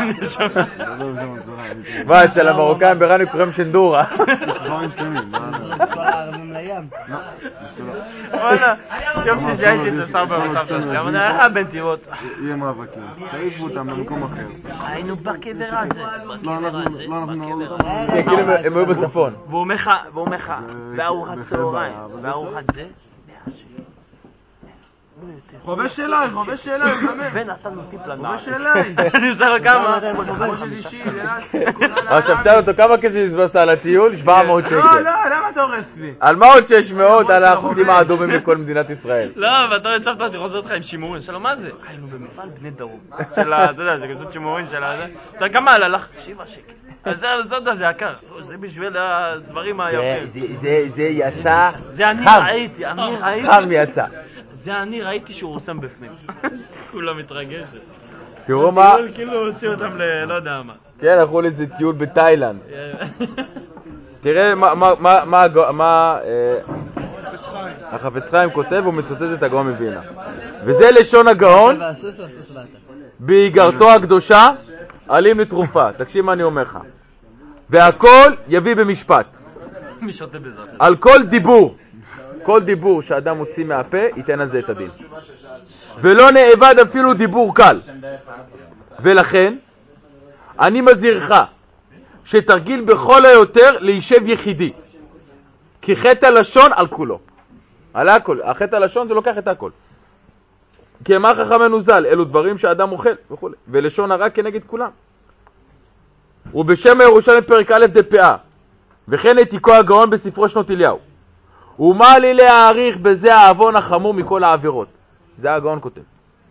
מה, אצל המרוקאים ברני קוראים שנדורה. ספרים שלמים. כל הערבים לים. וואלה, יום שישי הייתי אצל סבא וסבתא שלי, אבל היה בנתיבות. יהיה מאבקים. תעיפו אותם במקום אחר. היינו בקבר הזה, לא, אנחנו נעול אותם. כן, כאילו הם היו בצפון. והוא מחה, וארוחת צהריים, וארוחת זה. חובש אליי, באמת. ונתנו טיפ לנער. חובש אליי. אני עושה לו כמה. חובש אישי, עכשיו שאל אותו כמה כסף הסבסת על הטיול? 700 שקל. לא, למה אתה הורס לי? על מה עוד 600? על האחוזים האדומים לכל מדינת ישראל. לא, ואתה הצבת שחוזר אותך עם שימורים. שלום, מה זה? היינו במפעל בני דרום. אתה יודע, זה כזאת שימורים של הזה. אתה כמה עלה לך? 7 שקל. אז זה יקר. זה בשביל הדברים היפים. זה יצא זה אני חם. ראיתי. חם יצא. זה אני ראיתי שהוא שם בפנים. כולה מתרגשת. תראו מה... כאילו הוציא אותם לא יודע מה. כן, הלכו לאיזה טיול בתאילנד. תראה מה החפץ חיים כותב, הוא מצוטט את הגאון מווילנה. וזה לשון הגאון באיגרתו הקדושה, עלים לתרופה. תקשיב מה אני אומר לך. והכל יביא במשפט. מי שותה בזאת? על כל דיבור שאדם מוציא מהפה, ייתן על זה את הדין. ולא נאבד אפילו דיבור קל. ולכן, אני מזהירך שתרגיל בכל היותר להישב יחידי. כי חטא הלשון על כולו. על הכל. החטא הלשון זה לוקח את הכל. כי אמר חכמנו ז"ל, אלו דברים שאדם אוכל וכו'. ולשון הרע כנגד כולם. ובשם הירושלים פרק א' דפאה. וכן העתיקו הגאון בספרו שנות אליהו. ומה לי להעריך בזה העוון החמור מכל העבירות. זה הגאון כותב.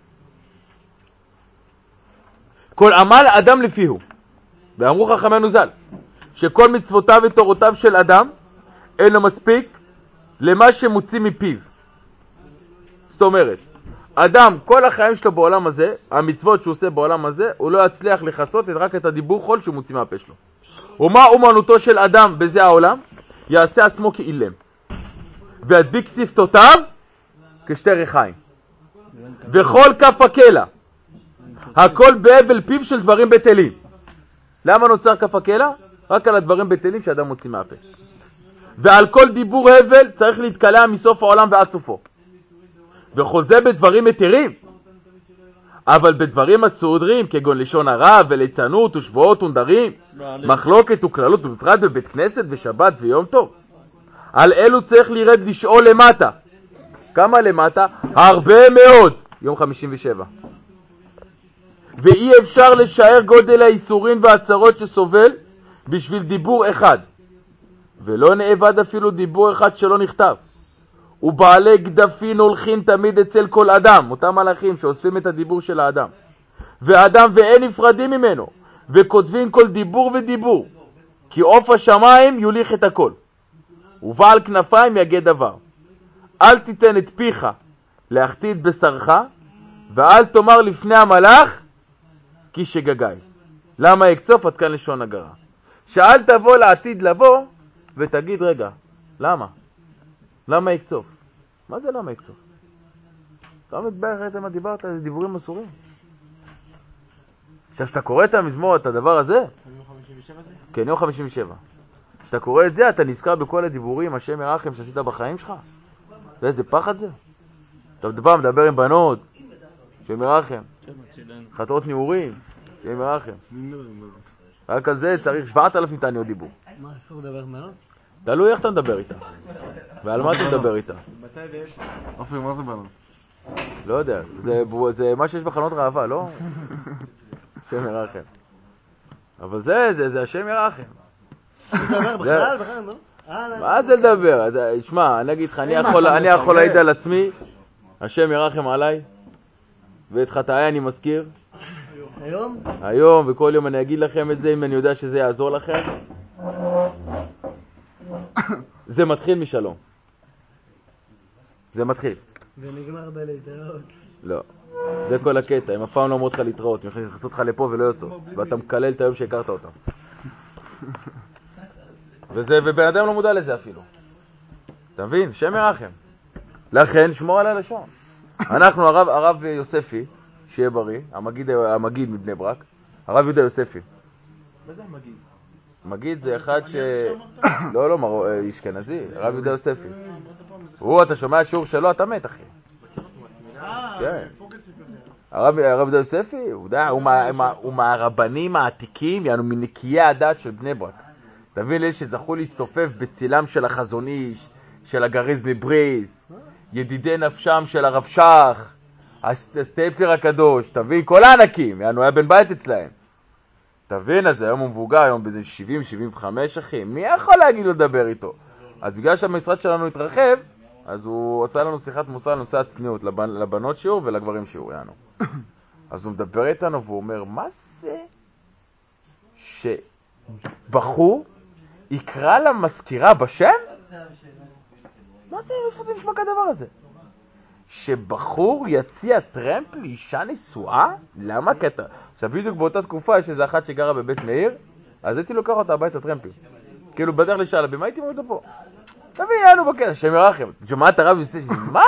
כל עמל אדם לפיהו. ואמרו חכמנו ז"ל, שכל מצוותיו ותורותיו של אדם אינו מספיק למה שמוציא מפיו. זאת אומרת, אדם, כל החיים שלו בעולם הזה, המצוות שהוא עושה בעולם הזה, הוא לא יצליח לחסות רק את הדיבור חול שהוא מוציא מהפה שלו. ומה אומנותו של אדם בזה העולם? יעשה עצמו כאילם. והדביק שפתותיו כשתי ריחיים. וכל כף הקלע. הכל בהבל פיו של דברים בטלים. למה נוצר כף הקלע? רק על הדברים בטלים שאדם מוציא מהפה. ועל כל דיבור הבל צריך להתקלע מסוף העולם ועד סופו. וכל זה בדברים מתירים. אבל בדברים הסעודרים, כגון לשון הרע וליצנות ושבועות ונדרים, מחלוקת וכללות, ובפרט בבית כנסת ושבת ויום טוב. על אלו צריך לרד לשאול למטה. כמה למטה? הרבה מאוד. יום 57. ואי אפשר לשער גודל האיסורים והצרות שסובל בשביל דיבור אחד. ולא נאבד אפילו דיבור אחד שלא נכתב. ובעלי גדפין הולכים תמיד אצל כל אדם, אותם מלאכים שאוספים את הדיבור של האדם. ואדם ואין נפרדים ממנו, וכותבים כל דיבור ודיבור. כי עוף השמיים יוליך את הכל. ובעל כנפיים יגד דבר. אל תיתן את פיך להחטיא את בשרך, ואל תאמר לפני המלאך כי שגגי. למה יקצוף? עד כאן לשון הגרה. שאל תבוא לעתיד לבוא ותגיד רגע, למה? למה יקצוף? מה זה למה יקצוף? אתה מתברך הייתם מה דיברת על דיבורים אסורים. עכשיו שאתה קורא את המזמור, את הדבר הזה, כן, יום 57. כשאתה קורא את זה, אתה נזכר בכל הדיבורים, השם ירחם שעשית בחיים שלך. ואיזה פחד זה? אתה מדבר עם בנות, השם ירחם. חטאות נעורים, השם ירחם. רק על זה צריך 7,000 תעניות דיבור. מה, אסור לדבר עם בנות? תלוי איך אתה מדבר איתה. ועל מה אתה מדבר איתה. אופי, מה זה בנו? לא יודע, זה מה שיש בחנות ראווה, לא? השם ירחם. אבל זה השם ירחם. לדבר בכלל, לא? מה זה לדבר? שמע, אני אגיד לך, אני יכול להעיד על עצמי, השם ירחם עליי, ואת חטאי אני מזכיר. היום? היום, וכל יום אני אגיד לכם את זה, אם אני יודע שזה יעזור לכם. זה מתחיל משלום. זה מתחיל. ונגמר בלהתראות. לא. זה כל הקטע, הם אף פעם לא אומרות לך להתראות, הם יכולים לחסות לך לפה ולא יוצאות, ואתה מקלל את היום שהכרת אותם. ובן אדם לא מודע לזה אפילו. אתה מבין? שם ירחם. לכן שמור על הלשון. אנחנו, הרב יוספי, שיהיה בריא, המגיד מבני ברק, הרב יהודה יוספי. מה זה המגיד? מגיד זה אחד ש... לא, אשכנזי, הרב יהודה יוספי. הוא, אתה שומע שיעור שלו, אתה מת, אחי. כן. הרב יהודה יוספי, הוא מהרבנים העתיקים, יענו מנקיי הדת של בני ברק. תבין לי שזכו להצטופף בצילם של החזון איש, של הגריז מבריס, ידידי נפשם של הרב שך, הסטייפלר הקדוש, תבין, כל הענקים, יענו היה בן בית אצלהם. תבין, אז היום הוא מבוגר, היום בזה 70-75 אחי, מי יכול להגיד לו לדבר איתו? אז בגלל שהמשרד שלנו התרחב, אז הוא עשה לנו שיחת מוסר על נושא הצניעות, לבנות שיעור ולגברים שיעור, יענו. אז הוא מדבר איתנו והוא אומר, מה זה שבחור יקרא למזכירה בשם? מה זה, איפה זה נשמע כדבר הזה? שבחור יציע טרמפ לאישה נשואה? למה קטע? עכשיו בדיוק באותה תקופה יש איזו אחת שגרה בבית מאיר, אז הייתי לוקח אותה הביתה טרמפים. כאילו בדרך לשאלה, במה הייתי מוריד פה? תביא, יענו בקטע, שם ירחם. שמעת הרב יוסף, מה?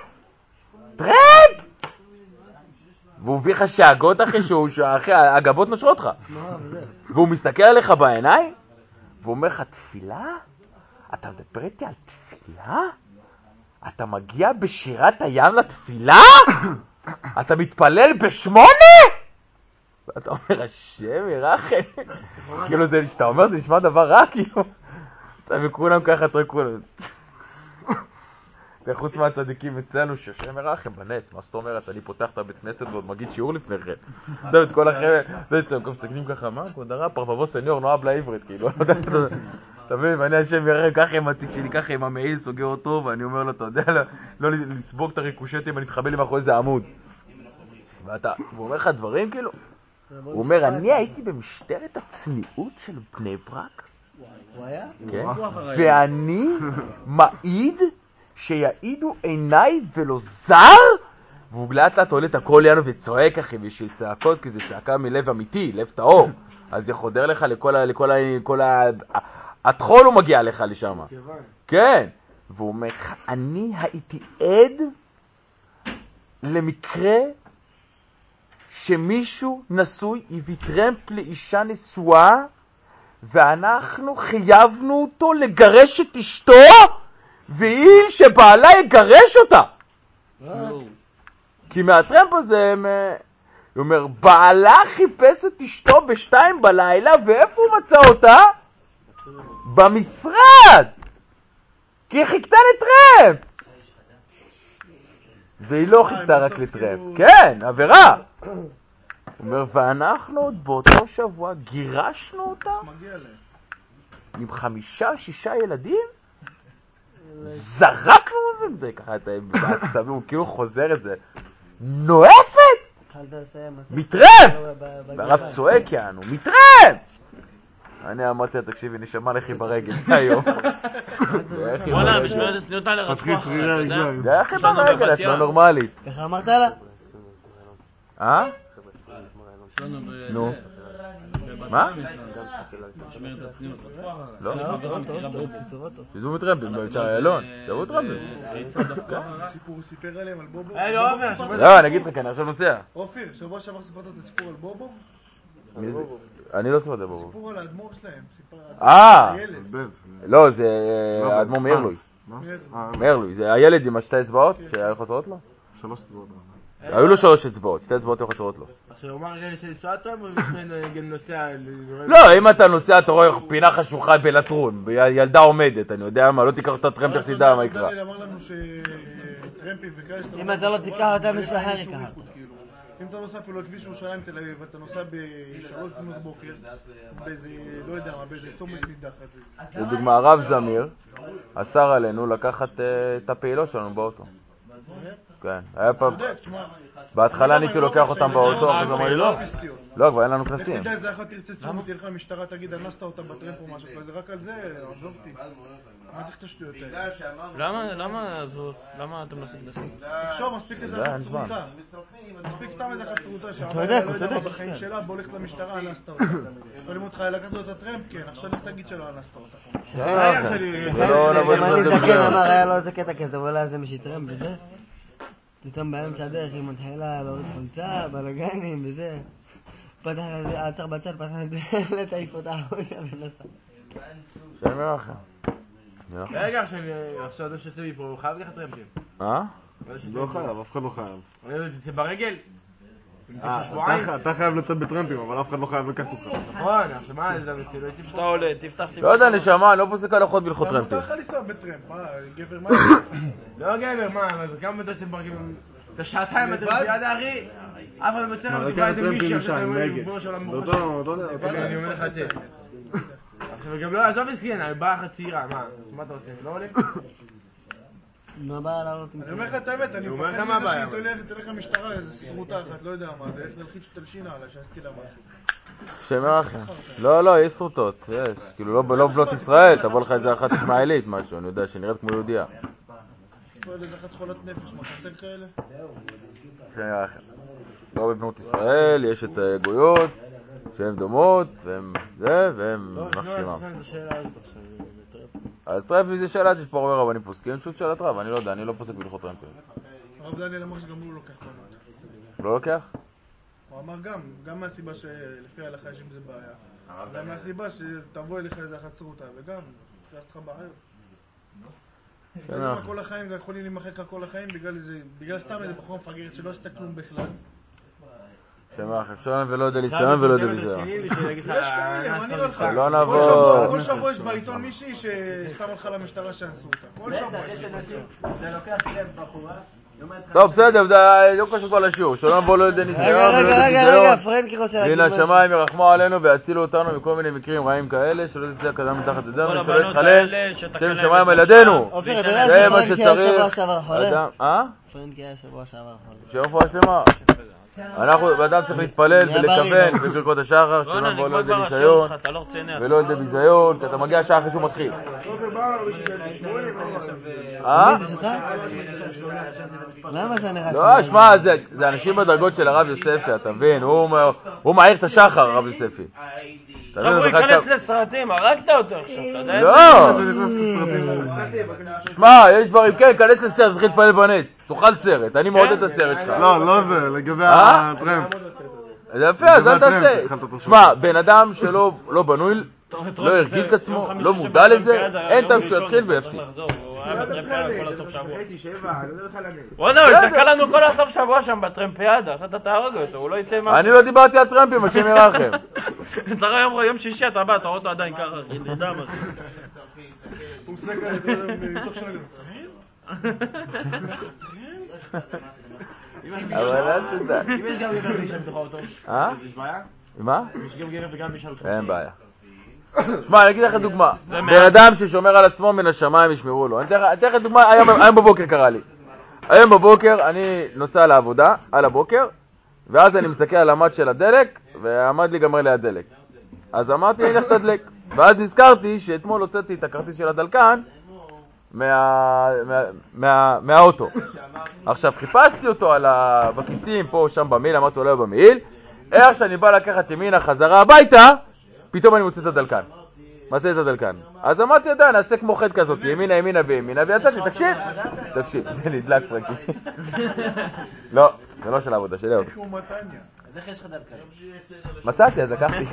טרמפ? והוא הביא לך שאגות אחי, אחי, הגבות נושרות לך. והוא מסתכל עליך בעיניים, והוא אומר לך, תפילה? אתה מדבר איתי על תפילה? אתה מגיע בשירת הים לתפילה? אתה מתפלל ב8? ואתה אומר, השם ירחם. כאילו, שאתה אומר, זה נשמע דבר רע, כאילו. אתה וכולם ככה תרקו. וחוץ מהצדיקים אצלנו, ששם ירחם בנץ. מה זאת אומרת? אני פותח את הבית כנסת ועוד מגיד שיעור לפני כן. אתה יודע, את כל החבר'ה, זה אצלנו, כל מסתכלים ככה, מה? כבודרה, פרבבו סניור, נועה בלה עברית, כאילו. אתה מבין, ואני השם ירחם ככה עם התיק שלי, ככה עם המעיל, סוגר אותו, ואני אומר לו, אתה יודע, לא לסבוג את הריקושטים, אני אתחבל לי מאחורי איזה עמוד. והוא אומר לך דברים, כאילו, הוא אומר, אני הייתי במשטרת הצניעות של בני ברק. הוא היה? כן. ואני מעיד שיעידו עיניי ולא זר, והוא לאט לאט עולה את הכל יענו וצועק אחי, בשביל צעקות, כי זה צעקה מלב אמיתי, לב טהור. אז זה חודר לך לכל התחול הוא מגיע לך לשם. כן. והוא אומר, אני הייתי עד למקרה שמישהו נשוי הביא טרמפ לאישה נשואה, ואנחנו חייבנו אותו לגרש את אשתו, והיא שבעלה יגרש אותה. כי מהטרמפ הזה, הוא אומר, בעלה חיפש את אשתו ב2 בלילה, ואיפה הוא מצא אותה? במשרד. כי היא חיכתה לטרמפ. והיא לא חיכתה רק לטרמפ. כן, עבירה. הוא אומר, ואנחנו עוד באותו שבוע גירשנו אותה עם 5-6 ילדים, זרקנו וזה ככה, הוא כאילו חוזר את זה, נואפת! מתרם! והרב צועק יענו, מתרם! אני אמרתי לה, תקשיבי, נשמע לכי ברגל היום. וואלה, בשביל איזה סניות על הרצוח, אתה יודע? זה היה הכי ברגל, את לא נורמלית. איך אמרת לה? נו. מה? שומר את הצניעות. לא. שיזו מתרמפים, בשער איילון. תראו מתרמפים. הוא סיפר עליהם על בובו. רגע, עופר, לא, אני אגיד לך, אני עכשיו נוסע. אופיר, שבוע שעבר סיפרת את הסיפור על בובו? אני לא סיפרתי על בובו. סיפור על האדמו"ר שלהם. לא, זה האדמו"ר מאירלוי. מאירלוי, זה הילד עם השתי אצבעות שהיו חסרות לו? 3 אצבעות. היו לו 3 אצבעות, 2 אצבעות היו חסרות לו. עכשיו הוא אמר רגע של סואטרם ובשביל נוסע... לא, אם אתה נוסע אתה רואה פינה חשוכה בלטרון, ילדה עומדת, אני יודע מה, לא תיקח את הטרמפ איך תדע מה יקרה. דניאל אמר לנו שטרמפים וכאלה... אם אתה לא תיקח אותה מישהו אחר ייקח. אם אתה נוסע אפילו לכביש ירושלים תל אביב, ואתה נוסע ב3 בבוקר, באיזה, לא יודע מה, באיזה צומת נידחת. לדוגמה, הרב זמיר אסר עלינו לקחת את הפעילות שלנו באוטו. כן, היה פעם... אתה יודע, תשמע... בהתחלה אני כאילו לוקח אותם באוטו, אחרי זה אמר לי לא. לא, כבר אין לנו כנסים. לך תדע, זה אחד תרצה צום, תלך למשטרה, תגיד, אנסת אותה בטרמפ או משהו כזה, רק על זה, עזוב אותי. מה צריך את השטויות האלה? למה אתם לא עושים כנסים? תחשוב, מספיק איזה אחת צרוטה. מספיק סתם איזה אחת צרוטה, שהרבה לא יודע מה בחיים שלה, בוא הולכת למשטרה, אנסת אותה. יכולים אותך לקחת לו את הטרמפ, כן, עכשיו לך תגיד שלא אנסת אותה. זה לא לבוא גם אני לבוא זקן לבוא. אמר, היה לו איזה קטע כזה, אבל היה איזה משיטרם וזה. פתאום באמצע הדרך היא מתחילה להוריד חולצה, בלגנים וזה. פתח, עצר בצד, פתח את העיף אותה החוצה ונסע. שאני אומר לכם. רגע, עכשיו לא שיוצא מפה, הוא חייב לקחת טרמפים. לא חייב, אף אחד לא חייב. זה ברגל? אתה חייב לצאת בטרמפים, אבל אף אחד לא חייב לקחת אותך. נכון, עכשיו מה זה לא יצא כשאתה עולה, תפתח. לא יודע, נשמה, אני לא פוסק הלכות בהלכות טרמפים. אתה יכול לנסוע בטרמפ, מה, גבר, מה? לא גבר, מה, כמה אתה שברגל... אתה שעתיים אתה בידה, אחי? אף אחד לא מצא לנו כבר איזה מישהו עכשיו ריבונו של עולם ברוך השם. אני אומר לך את זה. עכשיו גם לא, עזוב מסכן, אני באה אחת צעירה, מה אתה עושה? לא עולה? מה הבעיה לעלות עם אני אומר לך את האמת, אני אומר לך מפחד מה מזה הבעיה, שהיא תלך למשטרה, איזה סרוטה אחת, לא יודע מה, זה איך נלחיץ שתלשינה עליי, שעשיתי לה משהו. שאומר לכם. לא, יש סרוטות, יש. כאילו לא בנות ישראל, תבוא לך איזה אחת ישמעאלית משהו, אני יודע, שנראית כמו יהודייה. פה איזה אחת חולת נפש, מה חסר כאלה? שאומר לכם. לא בבנות ישראל, יש את הגויות, שהן דומות, והן מכשימם. אז טרמפים זה שאלת, יש פה הרבה רבנים פוסקים, פשוט שאלת רב, אני לא יודע, אני לא פוסק בהלכות טרמפים. הרב דניאל אמר שגם הוא לוקח בנות. לא לוקח? הוא אמר גם מהסיבה שלפי ההלכה יש עם זה בעיה. גם מהסיבה שתבוא אליך איזה אחת צרוטה, וגם, תעש לך בעיות. כל החיים, גם יכולים להימחק לך כל החיים בגלל סתם איזה בחור מפגרת שלא עשתה כלום בכלל. שמח, אפשר ולא יודע ניסיון ולא יודע ביזיון. יש כאלה, אני לא לך. לא נבוא. כל שבוע יש בעיתון מישהי שסתם הלכה למשטרה שאנסו אותה. כל שבוע יש ניסיון. זה לוקח לב בחורה. טוב, בסדר, זה לא קשור כבר לשיעור. שלא נבוא לא יודע ניסיון ולא יודע רגע, ביזיון. פרנקי רוצה להגיד מן משהו. השמיים ירחמו עלינו ויצילו אותנו מכל מיני מקרים רעים כאלה, שלא תצא קדם מתחת ידינו, שלא יתחלל, שם שמיים על ידינו. אופיר, אתה יודע זה מה שפרנקי היה שבוע שצריך. שעבר חולה? אה? פרנקי היה שבוע שעבר חולה. שיהיה רפואה שלמה. באדם צריך להתפלל ולכוון בברכות השחר, שלא נבוא לא יודע ניסיון ולא יודע ביזיון, כי אתה מגיע שעה אחרי שהוא מתחיל. מי זה שלך? למה זה נראה? לא, שמע, זה אנשים בדרגות של הרב יוספי, אתה מבין? הוא מעיר את השחר, הרב יוספי. עכשיו הוא ייכנס לסרטים, הרגת אותו עכשיו, אתה יודע? לא! שמע, יש דברים, כן, כנס לסרט, תתחיל להתפלל בנט, תאכל סרט, אני מעודד את הסרט שלך. לא זה, לגבי הטרמפ. זה יפה, אז אל תעשה. שמע, בן אדם שלא בנוי, לא הרגיל את עצמו, לא מודע לזה, אין טעם שהוא יתחיל ויפסיק. וואלה, הוא יתקע לנו כל הסוף שבוע שם בטרמפיאדה, אתה תהרוג אותו, הוא לא יצא מה... אני לא דיברתי על טרמפים, השם ירחם. אתה רואה יום שישי, אתה בא, אתה רואה אותו עדיין ככה, נרדם על זה. הוא עושה כזה, מתוך שנה אבל אל תדע. אם יש גם גבר ואישה בתוך האוטו, יש בעיה? מה? יש גם גבר וגם אישה בתוך אין בעיה. שמע, אני אגיד לך דוגמה. בן אדם ששומר על עצמו מן השמיים ישמרו לו. אני אתן לך דוגמה, היום בבוקר קרה לי. היום בבוקר אני נוסע לעבודה, על הבוקר, ואז אני מסתכל על המד של הדלק, ועמד לי גמר לי הדלק. אז אמרתי, אני אלך תדלק. ואז נזכרתי שאתמול הוצאתי את הכרטיס של הדלקן מהאוטו. עכשיו, חיפשתי אותו בכיסים, פה, שם במעיל, אמרתי לו לא במעיל. איך שאני בא לקחת ימינה חזרה הביתה, פתאום אני מוצא את הדלקן. מצא את הדלקן. אז אמרתי, ידע, נעשה כמו חד כזאת, ימינה, ימינה וימינה, ויצאתי, תקשיב, זה נדלק פרקי. לא, זה לא של העבודה, שלי אותו. כמו מתניה. אז איך יש לך דלקן? מצאתי, אז לקחתי.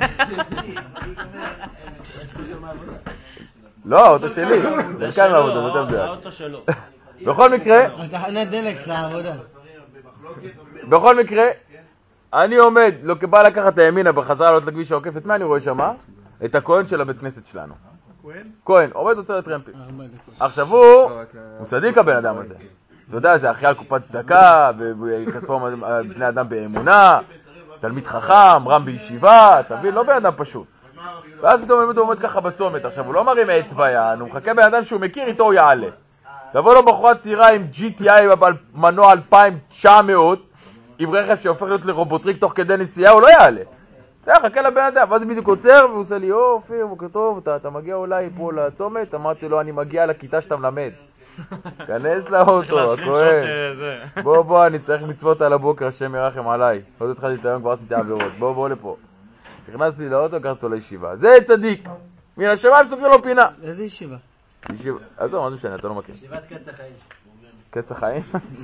לא, האוטו שלי. דלקן לעבודה, זה יותר מדויק. האוטו שלו. בכל מקרה, תחנת דלק של העבודה. בכל מקרה, אני עומד, לא בא לקחת את הימינה בחזרה לעלות לכביש העוקף, את מה אני רואה שמה? את הכהן של הבית כנסת שלנו. כהן, עומד עוצר לטרמפים. עכשיו הוא צדיק הבן אדם הזה. אתה יודע, זה אחראי על קופת צדקה, וכספו בני אדם באמונה, תלמיד חכם, רם בישיבה, אתה מבין? לא בן אדם פשוט. ואז פתאום הוא עומד ככה בצומת. עכשיו הוא לא מרים אצבע יען, הוא מחכה בן אדם שהוא מכיר, איתו הוא יעלה. תבוא לו בחורה צעירה עם GTI מנוע 2900, עם רכב שהופך להיות לרובוטריק תוך כדי נסיעה, הוא לא יעלה. חכה לבן אדם, ואז בדיוק עוצר, והוא עושה לי, אופיר, בוקר טוב, אתה מגיע אולי פה לצומת? אמרתי לו, אני מגיע לכיתה שאתה מלמד. כנס לאוטו, הכהן. בוא, אני צריך מצוות על הבוקר, השם ירחם עליי. עוד התחלתי את היום, כבר עשיתי עבירות. בוא לפה. נכנסתי לאוטו, לקחתי אותו לישיבה. זה צדיק. מן השמיים סוגרים לו פינה. איזה ישיבה? אז מה זה משנה, אתה לא מכיר. ישיבת קץ החיים. קץ החיים?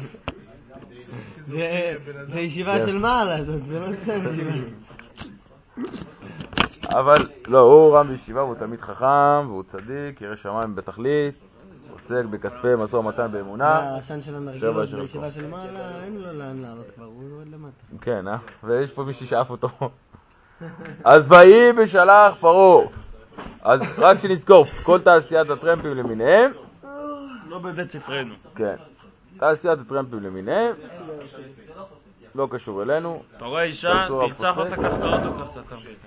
זה ישיבה של מעלה, זה לא צם ישיבה. אבל לא, הוא רם בישיבה, והוא תמיד חכם, והוא צדיק, ירא שמיים בתכלית, עוסק בכספי משוא ומתן באמונה. העשן של הנרגילות בישיבה של מעלה, אין לו לאן לעלות כבר, הוא יורד למטה. כן, ויש פה מישהו שאף אותו. אז ויהי בשלח פרעה. אז רק שנזכור, כל תעשיית הטרמפים למיניהם. לא בבית ספרנו. כן, תעשיית הטרמפים למיניהם. לא קשור אלינו. פרעה אישה, תרצח אותה, קח את האוטו, קח את הטרמפים.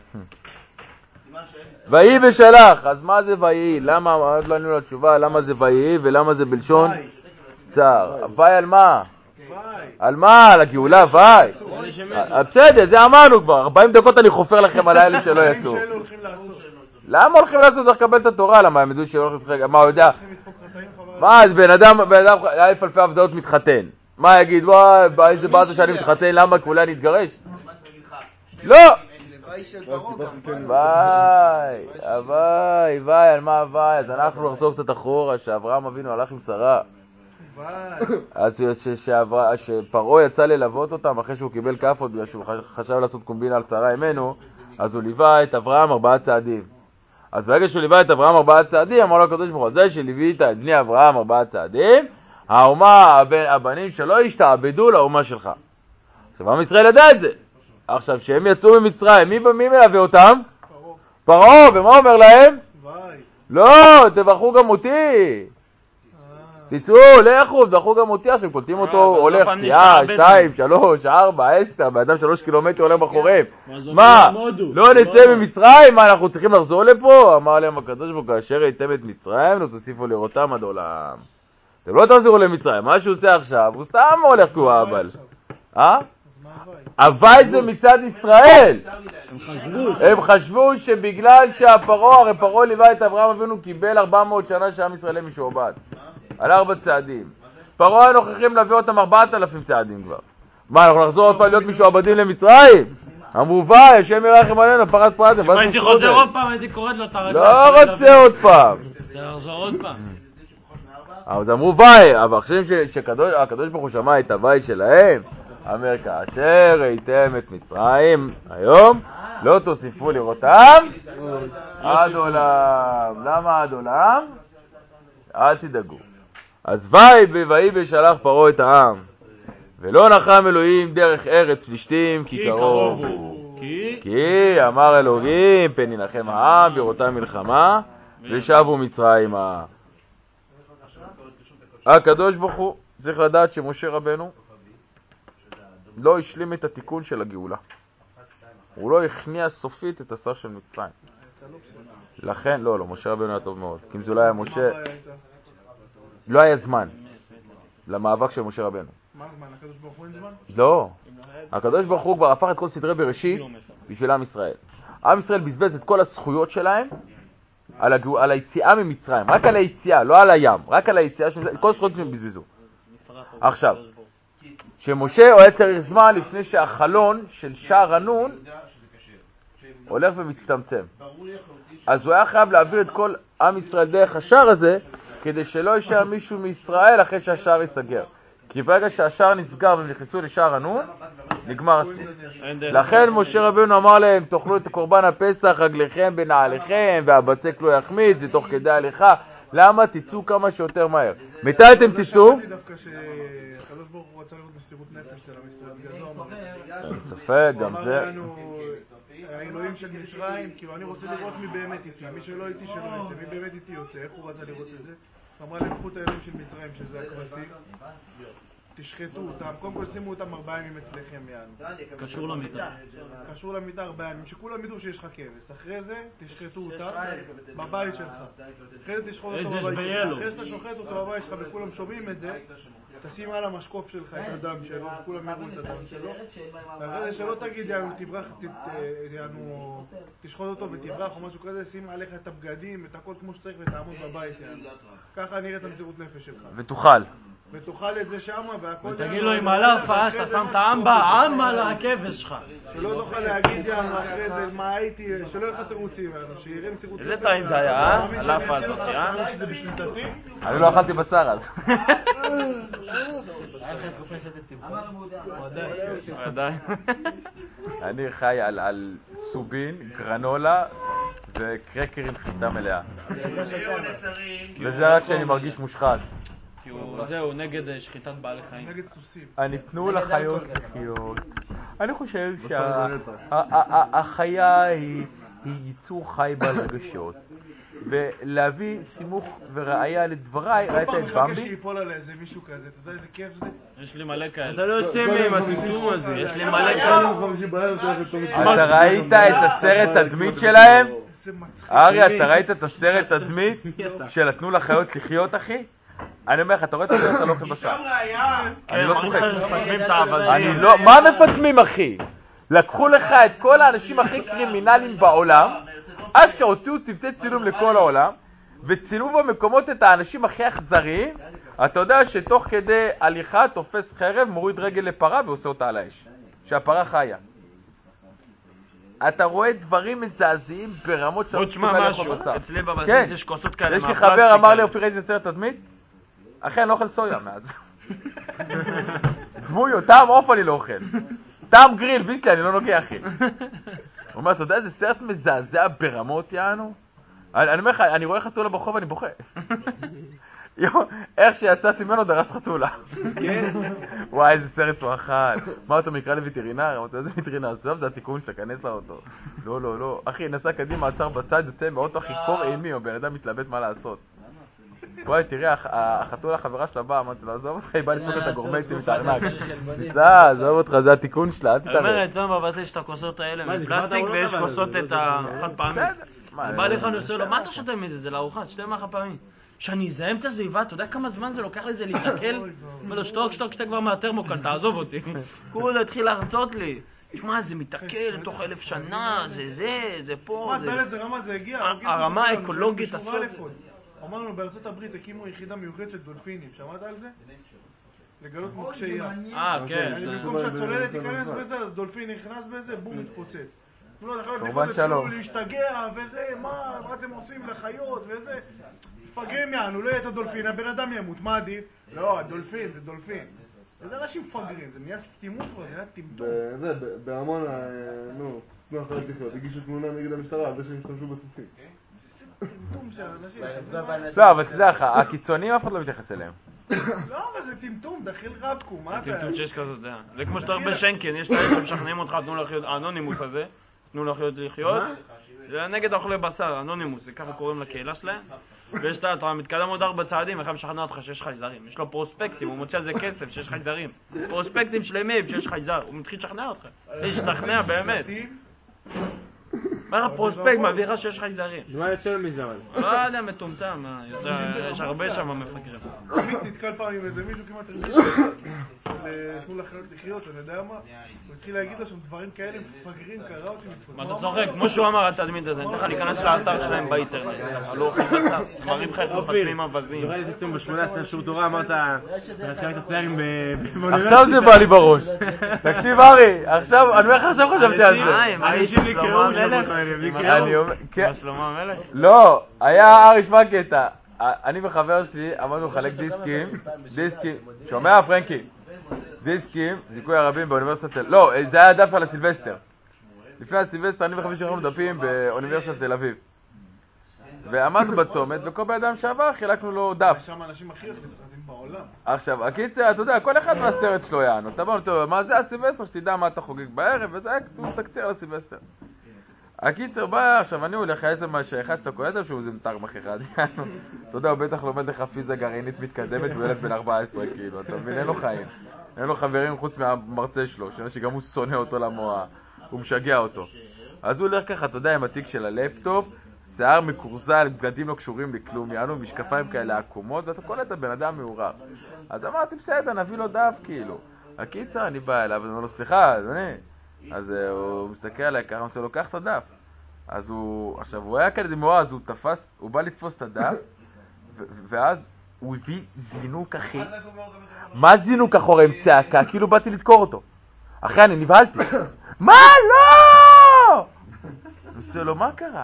ויהי בשלח, אז מה זה ויהי? למה, עוד לא ענינו לתשובה, למה זה ויהי ולמה זה בלשון צער? ויהי על מה? על מה? על הגאולה, ויהי. בסדר, זה אמרנו כבר, 40 דקות אני חופר לכם על האלה שלא יצאו. למה הולכים לעשות? צריך לקבל את התורה, למה הם ידעו שלא הולכים לתחק, מה הוא יודע? מה, אז בן אדם אלף אלפי עבדאות מתחתן, מה יגיד, וואי, איזה בעזה שאני מתחתן, למה? כי אולי אני אתגרש? לא! ביי, על מה ביי? אז אנחנו נחזור קצת אחורה, שאברהם אבינו הלך עם שרה. אז שפרעה יצא ללוות אותם אחרי שהוא קיבל כפות, בגלל שהוא חשב לעשות קומבינה על שרה אמנו, אז הוא ליווה את אברהם 4 צעדים. אז ברגע שהוא ליווה את אברהם 4 צעדים, אמר לו הקדוש ברוך הוא, זה שליווית את בני אברהם 4 צעדים, הבנים שלו ישתעבדו לאומה שלך. עכשיו עם ישראל ידע את זה. עכשיו, שהם יצאו ממצרים, מי מלווה אותם? פרעה. ומה אומר להם? לא, תברכו גם אותי. תצאו, לכו, תברכו גם אותי. עכשיו, קולטים אותו, הולך פציעה, 2, 3, 4, 10, באדם 3 קילומטר הולך בחורים. מה? לא נצא ממצרים? מה, אנחנו צריכים לחזור לפה? אמר להם הקדוש ברוך הוא, כאשר הייתם את מצרים, תוסיפו לראותם עד עולם. אתם לא תחזרו למצרים, מה שהוא עושה עכשיו, הוא סתם הולך כי הוא אהבל. הווי זה מצד ישראל. הם חשבו שבגלל הרי פרעה ליווה את אברהם אבינו, קיבל 400 שנה שעם ישראל משועבד על 4 צעדים. פרעה נוכחים להביא אותם 4,000 צעדים כבר. מה, אנחנו נחזור עוד פעם להיות משועבדים למצרים? אמרו ויי, השם ירחם עלינו, פרת פרטים. אם הייתי חוזר עוד פעם, הייתי קוראת לו את הרגל. לא רוצה עוד פעם. צריך לחזור עוד פעם. אז אמרו ויי, אבל חושבים שהקדוש ברוך הוא שמע את הווי שלהם. אמר כאשר ראיתם את מצרים היום, לא תוסיפו לראותם עד עולם. למה עד עולם? אל תדאגו. אז ויהי בשלח פרעה את העם, ולא נחם אלוהים דרך ארץ פלישתים, כי קרוב הוא. כי אמר אלוהים פן ינחם העם בראותם מלחמה, ושבו מצרימה. הקדוש ברוך הוא צריך לדעת שמשה רבנו לא השלים את התיקון של הגאולה. הוא לא הכניע סופית את השר של מצרים. לכן, לא, משה רבנו היה טוב מאוד. כי אם זה לא היה משה, לא היה זמן למאבק של משה רבנו. מה זמן? הקדוש ברוך הוא אין זמן? לא. הקדוש ברוך הוא כבר הפך את כל סדרי בראשית בשביל עם ישראל. עם ישראל בזבז את כל הזכויות שלהם על היציאה ממצרים. רק על היציאה, לא על הים. רק על היציאה, כל הזכויות שהם בזבזו. עכשיו, שמשה הוא היה צריך זמן לפני שהחלון של שער הנון הולך ומצטמצם. אז הוא היה חייב להעביר את כל עם ישראל דרך השער הזה, כדי שלא יישאר מישהו מישראל אחרי שהשער ייסגר. כי ברגע שהשער נסגר והם נכנסו לשער הנון, נגמר הסיפור. לכן משה רבנו אמר להם, תאכלו את קורבן הפסח, רגליכם בנעליכם, והבצק לא יחמיץ, ותוך כדי הליכה. למה? תצאו כמה שיותר מהר. מתי אתם תצאו? שמעתי דווקא שהקדוש ברוך הוא רצה לראות מסירות נפש של עם ישראל, בגלל זה אמר את זה. ספק, גם זה. אמר לנו, האלוהים של מצרים, כאילו אני רוצה לראות מי באמת איתי, מי שלא איתי שלא יוצא, מי באמת איתי יוצא, איך הוא רצה לראות את זה? אמרה להם, קחו את האלוהים של מצרים, שזה הכבשים, תשחטו אותם, קודם כל שימו אותם 4 ימים אצלכם יענו. קשור למיטה. קשור למיטה 4 ימים, שכולם ידעו שיש לך כבש. אחרי זה תשחטו אותם בבית שלך. אחרי זה תשחוט אותו בבית שלך. אחרי שאתה שוחט אותו בבית שלך וכולם שומעים את זה, תשים על המשקוף שלך את הדם שלו, שכולם יראו את הדם שלו. ואחרי זה שלא תגיד יענו תברח, יענו תשחוט אותו ותברח או משהו כזה, שים עליך את הבגדים, את הכל כמו שצריך ותעמוד בבית יענו. ככה נראית המסירות נפש שלך. ותאכל את זה שמה והכל... ותגיד לו עם הלאפה, שאתה שם את האמבה, אמה לכבש שלך. שלא תוכל להגיד יענו אחרי זה מה הייתי, שלא יהיה לך תירוצים יענו, שיראה מסירות נפש. איזה טעים זה היה, הלאפה הזאת, שזה בשליטתי. אני לא אכלתי בשר אז. אני חי על סובין, גרנולה וקרקר עם חיטה מלאה. וזה רק כשאני מרגיש מושחת. כי זהו נגד שחיטת בעלי חיים. נגד סוסים. אני תנו לחיות לחיות. אני חושב שהחיה היא ייצור חי בעל רגשות. ולהביא סימוך וראיה לדבריי, ראית את פעם מחכה במבי? שיפול על איזה מישהו כזה, אתה יודע איזה כיף זה? יש לי מלא כאלה. אתה לא יוצא עם הטיטום הזה. יש לי מלא כאלה. אתה ראית את הסרט תדמית שלהם? ארי, אתה ראית את הסרט תדמית של תנו לחיות לחיות, אחי? אני אומר לך, אתה רואה את הסרט, אתה לא אוכל בשר. אני לא צוחק. מה מפטמים, אחי? לקחו לך את כל האנשים הכי קרימינליים בעולם, אשכרה הוציאו צוותי צילום לכל העולם, וצילמו במקומות את האנשים הכי אכזריים. אתה יודע שתוך כדי הליכה תופס חרב, מוריד רגל לפרה ועושה אותה על האש. שהפרה חיה. אתה רואה דברים מזעזעים ברמות שלא תשמע לאכול בשר. אצלי בבסיס יש כוסות כאלה יש לי חבר אמר לי, אופי ראיתי את הסרט תדמית? אחי, אני לא אוכל סויה מאז. דמויות, טעם עוף אני לא אוכל. טעם גריל, ביסלי, אני לא נוגע, אחי. הוא אומר, אתה יודע איזה סרט מזעזע ברמות, יענו? אני אומר לך, אני רואה חתולה ברחוב ואני בוכה. איך שיצאתי ממנו דרס חתולה. וואי, איזה סרט הוא אכל. מה אתה מקרא לווטרינר? אמרתי, איזה וטרינר? זה התיקון שלה, כנס לאוטו. לא, לא, לא. אחי, נסע קדימה, עצר בצד, יוצא מאוטו, אחי, קור אימי, או בן אדם מתלבט מה לעשות. וואי, תראה, החתולה החברה שלה באה, אמרתי לו, עזוב אותך, היא באה לפנות את הגורמטים, את הארנק. עזוב אותך, זה התיקון שלה, אל תתערב. אני אומר, אצלנו בבסיס יש את הכוסות האלה מפלסטיק, ויש כוסות את החד פעמים. בא לך אני עושה לו, מה אתה שותה מזה? זה לארוחה, שתי מהחד פעמים. שאני אזהם את הזיבה, אתה יודע כמה זמן זה לוקח לזה להתעכל? אומר לו, שתוק, שתה כבר מהטרמוקל, תעזוב אותי. כולה התחיל להרצות לי. תשמע, זה מתעכל תוך 1000 שנה, זה פה, מה, אתה יודע רמה זה הגיע? הרמה האקולוגית הסוף. אמרנו, בארצות הברית הקימו יחידה מיוחדת של דולפינים, שמעת על זה? לגלות מוקשי ים. כן. במקום שהצוללת תיכנס בזה, אז דולפין נכנס בזה, בום, מתפוצץ. קורבן שלום. להשתגע וזה, מה אתם עושים לחיות וזה. מפגרים יענו, לא יהיה את הדולפין, הבן אדם ימות, מה עדיף? לא, הדולפין, זה דולפין. זה אנשים מפגרים, זה נהיה סתימות פה, זה נהיה טמטום. זה, בעמונה, תנו אחרת לחיות, הגישו תמונה נגד המשטרה על זה שהם השתמשו בסוסים. טמטום של אנשים. לא, אבל תדע לך, הקיצונים אף אחד לא מתייחס אליהם. לא, אבל זה טמטום, דחיל רבקו, מה אתה... טמטום שיש כזאת דעה. זה כמו שאתה הרבה שנקן, יש כאלה שמשכנעים אותך, תנו לחיות, האנונימוס הזה, תנו לחיות לחיות. זה נגד אוכלי בשר, אנונימוס, זה ככה קוראים לקהילה שלהם. ויש אתה מתקדם עוד 4 צעדים, איך משכנע אותך שיש חייזרים. יש לו פרוספקטים, הוא מוצא על זה כסף שיש חייזרים. פרוספקטים שלמים שיש חייזר, הוא מתחיל לשכנע אותך. להשתכנע באמת. מה הפרוספקט מביא לך שיש חייזרים? מה יוצא מזה אבל? לא יודע, מטומטם, יש הרבה שם מפגרים. תמיד נתקל פעם עם איזה מישהו כמעט הרגיש תנו לחיות לחיות, אני יודע מה? הוא התחיל להגיד לו שם דברים כאלה מפגרים, קרא אותי מתפוצץ. מה אתה צוחק? כמו שהוא אמר התדמית הזה, אני צריך להיכנס לאתר שלהם באינטרנט. לא אוכלים בשר, מראים לך איך מפתמים אבזים. זוכר לי תצאו ב-18 שיעור תורה, אמרת, חלק הפליירים עכשיו זה בא לי בראש. תקשיב ארי, עכשיו, אני אומר לך עכשיו חשבתי על זה. אנשים נקראו שבות האלה, מה שלמה המלך? לא, היה ארי שמע קטע. אני וחבר שלי עמדנו לחלק דיסקים, שומע פרנקי? דיסקים, זיכוי הרבים באוניברסיטת תל אביב. לא, זה היה דף על הסילבסטר. לפני הסילבסטר אני וחבר שלי ראינו דפים באוניברסיטת תל אביב. ועמדנו בצומת, וכל באדם שעבר חילקנו לו דף. שם האנשים הכי נחשבים בעולם. עכשיו, הקיצר, אתה יודע, כל אחד מהסרט שלו יענו. אתה בא, מה זה הסילבסטר, שתדע מה אתה חוגג בערב, וזה היה כתוב תקציר על הסילבסטר. הקיצר בא, עכשיו אני הולך איזה משהו אחד שאתה קולט שהוא זה מתרמח אחד. אתה יודע, הוא בטח לומד לך פיזה גרעינית מתקדמת וילד בן 14 כאילו, אתה מבין, אין לו חיים. אין לו חברים חוץ מהמרצה שלו, שגם הוא שונא אותו למועה, הוא משגע אותו. אז הוא הולך ככה, אתה יודע, עם התיק של הלפטופ, שיער מקורזל, בגדים לא קשורים לכלום, יענו, משקפיים כאלה עקומות, ואתה קולט את הבן אדם מעורר. אז אמרתי, בסדר, נביא לו דף כאילו. הקיצר, אני בא אליו, ואני אומר לו, סליחה, אדוני. אז הוא מסתכל עליי ככה, הוא עושה לו, קח את הדף. אז הוא, עכשיו, הוא היה כאלה דמורה, אז הוא תפס, הוא בא לתפוס את הדף, ואז הוא הביא זינוק אחי. מה זינוק אחורה עם צעקה? כאילו באתי לדקור אותו. אחי, אני נבהלתי. מה? לא! הוא עושה לו, מה קרה?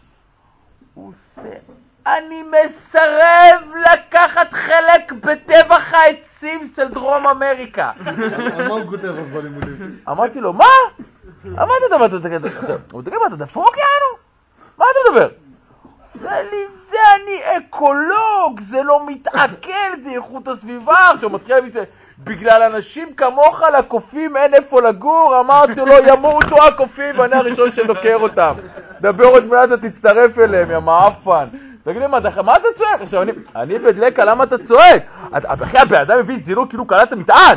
הוא עושה, אני מסרב לקחת חלק בטבח העצים של דרום אמריקה. על מה הוא כותב אבל בלימודים? אמרתי לו, מה? מה אתה מדבר? הוא תגיד, מה אתה דפוק יענו? מה אתה מדבר? זה לי זה, אני אקולוג, זה לא מתעכל, זה איכות הסביבה. עכשיו מתחיל להביא זה, בגלל אנשים כמוך לקופים אין איפה לגור, אמרתי לו, ימותו הקופים ואני הראשון שדוקר אותם. דבר עוד מעט, אתה תצטרף אליהם, יא מאפן. תגיד לי, מה אתה צועק? עכשיו אני בדלקה, למה אתה צועק? אחי, הבאדם מביא זירו כאילו קלט המטען.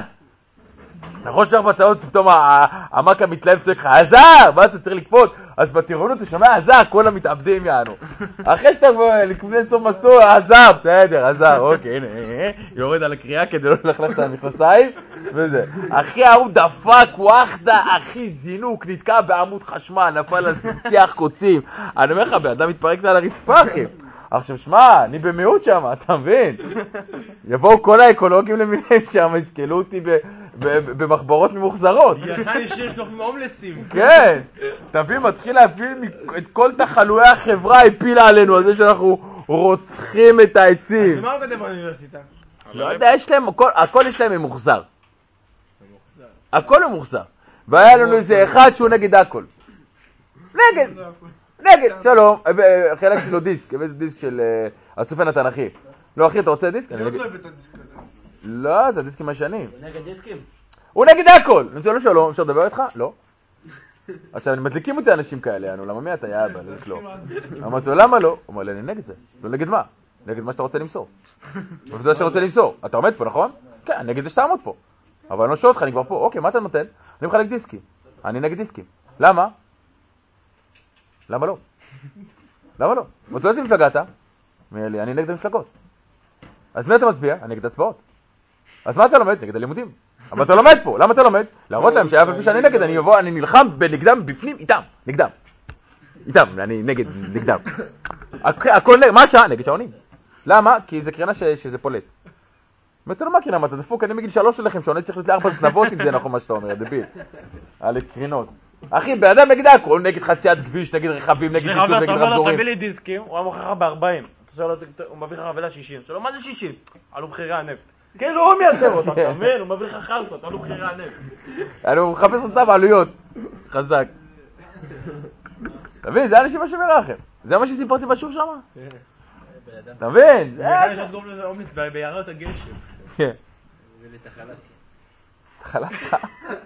נכון שאתה בצעות, פתאום המק המתלהב צועק לך, עזר! מה אתה צריך לקפוט? אז בטירונות אתה שומע, עזר, כל המתאבדים יענו. אחרי שאתה לפני סוף מסור, עזר, בסדר, עזר, אוקיי, הנה, יורד על הקריאה כדי לא ללכלך את המכנסיים, וזה. אחי, הוא דפק, וואחדה, אחי, זינוק, נתקע בעמוד חשמל, נפל על שיח קוצים. אני אומר לך, באדם מתפרקת על הרצפה, אחי. עכשיו, שמע, אני במיעוט שם, אתה מבין? יבואו כל האקולוגים למיניהם שם, יסכלו אותי במחברות ממוחזרות. יחד ישיר שלוח עם הומלסים. כן, תבין, מתחיל להפיל את כל תחלואי החברה, הפילה עלינו על זה שאנחנו רוצחים את העצים. אז מה הוא כותב באוניברסיטה? לא יודע, יש להם, הכל יש להם ממוחזר. הכל ממוחזר. והיה לנו איזה אחד שהוא נגד הכל. נגד, שלום, חילקתי לו דיסק, הבאתי דיסק של הסופן התנ"כי. לא אחי, אתה רוצה דיסק? אני עוד לא הבאת את הדיסק הזה. לא, זה הדיסקים הישנים. הוא נגד דיסקים? הוא נגד הכל! אני רוצה לו שלום, אפשר לדבר איתך? לא. עכשיו, מדליקים אותי אנשים כאלה, למה מי אתה יאבא? לא. אמרתי לו, למה לא? הוא אומר לי, אני נגד זה. לא נגד מה? נגד מה שאתה רוצה למסור. וזה שאתה רוצה למסור. אתה עומד פה, נכון? כן, נגד זה שאתה עמוד פה. אבל אני לא שואל אותך, אני כבר פה. אוקיי, מה אתה נותן? אני מחלק דיסקים. אני נגד דיסקים. למה? למה לא? למה לא? רוצה איזה מפלגה אתה? אני נגד המפלגות. אז מי אתה מצביע? אני נגד הצבעות. אז מה אתה לומד? נגד הלימודים. אבל אתה לומד פה, למה אתה לומד? להראות להם שהיה פעם שאני נגד, אני נלחם בנגדם בפנים, איתם, נגדם. איתם, אני נגדם. הכל נגד, מה השעה? נגד שעונים. למה? כי זה קרינה שזה פולט. בעצם לא מה קרינה, אתה דפוק, אני מגיל 3 שלכם, שעונה צריך להיות ל4 זנבות אם זה נכון מה שאתה אומר, דביל. על קרינות. אחי, באדם נגד הכל, נגד חציית כביש, נגד רכבים, נגד פיצוב, נגד רמזורים. תביא לי דיסקים, הוא היה מוכר לך ב-40. הוא מביא לך חבילה 60. שלא, מה זה 60? עלו מחירי הנפט. כאילו הוא מייצר אותם, אתה מבין? הוא מביא לך חלקות, עלו מחירי הנפט. הוא מחפש אותם עלויות. חזק. אתה מבין? זה אנשים משהו מרחם. זה מה שסיפרתי בשוב שם? אתה מבין? זה היה שאת גורם לזה אומץ ביערות הגשם. כן. הביא לי את החלסת. חלסת.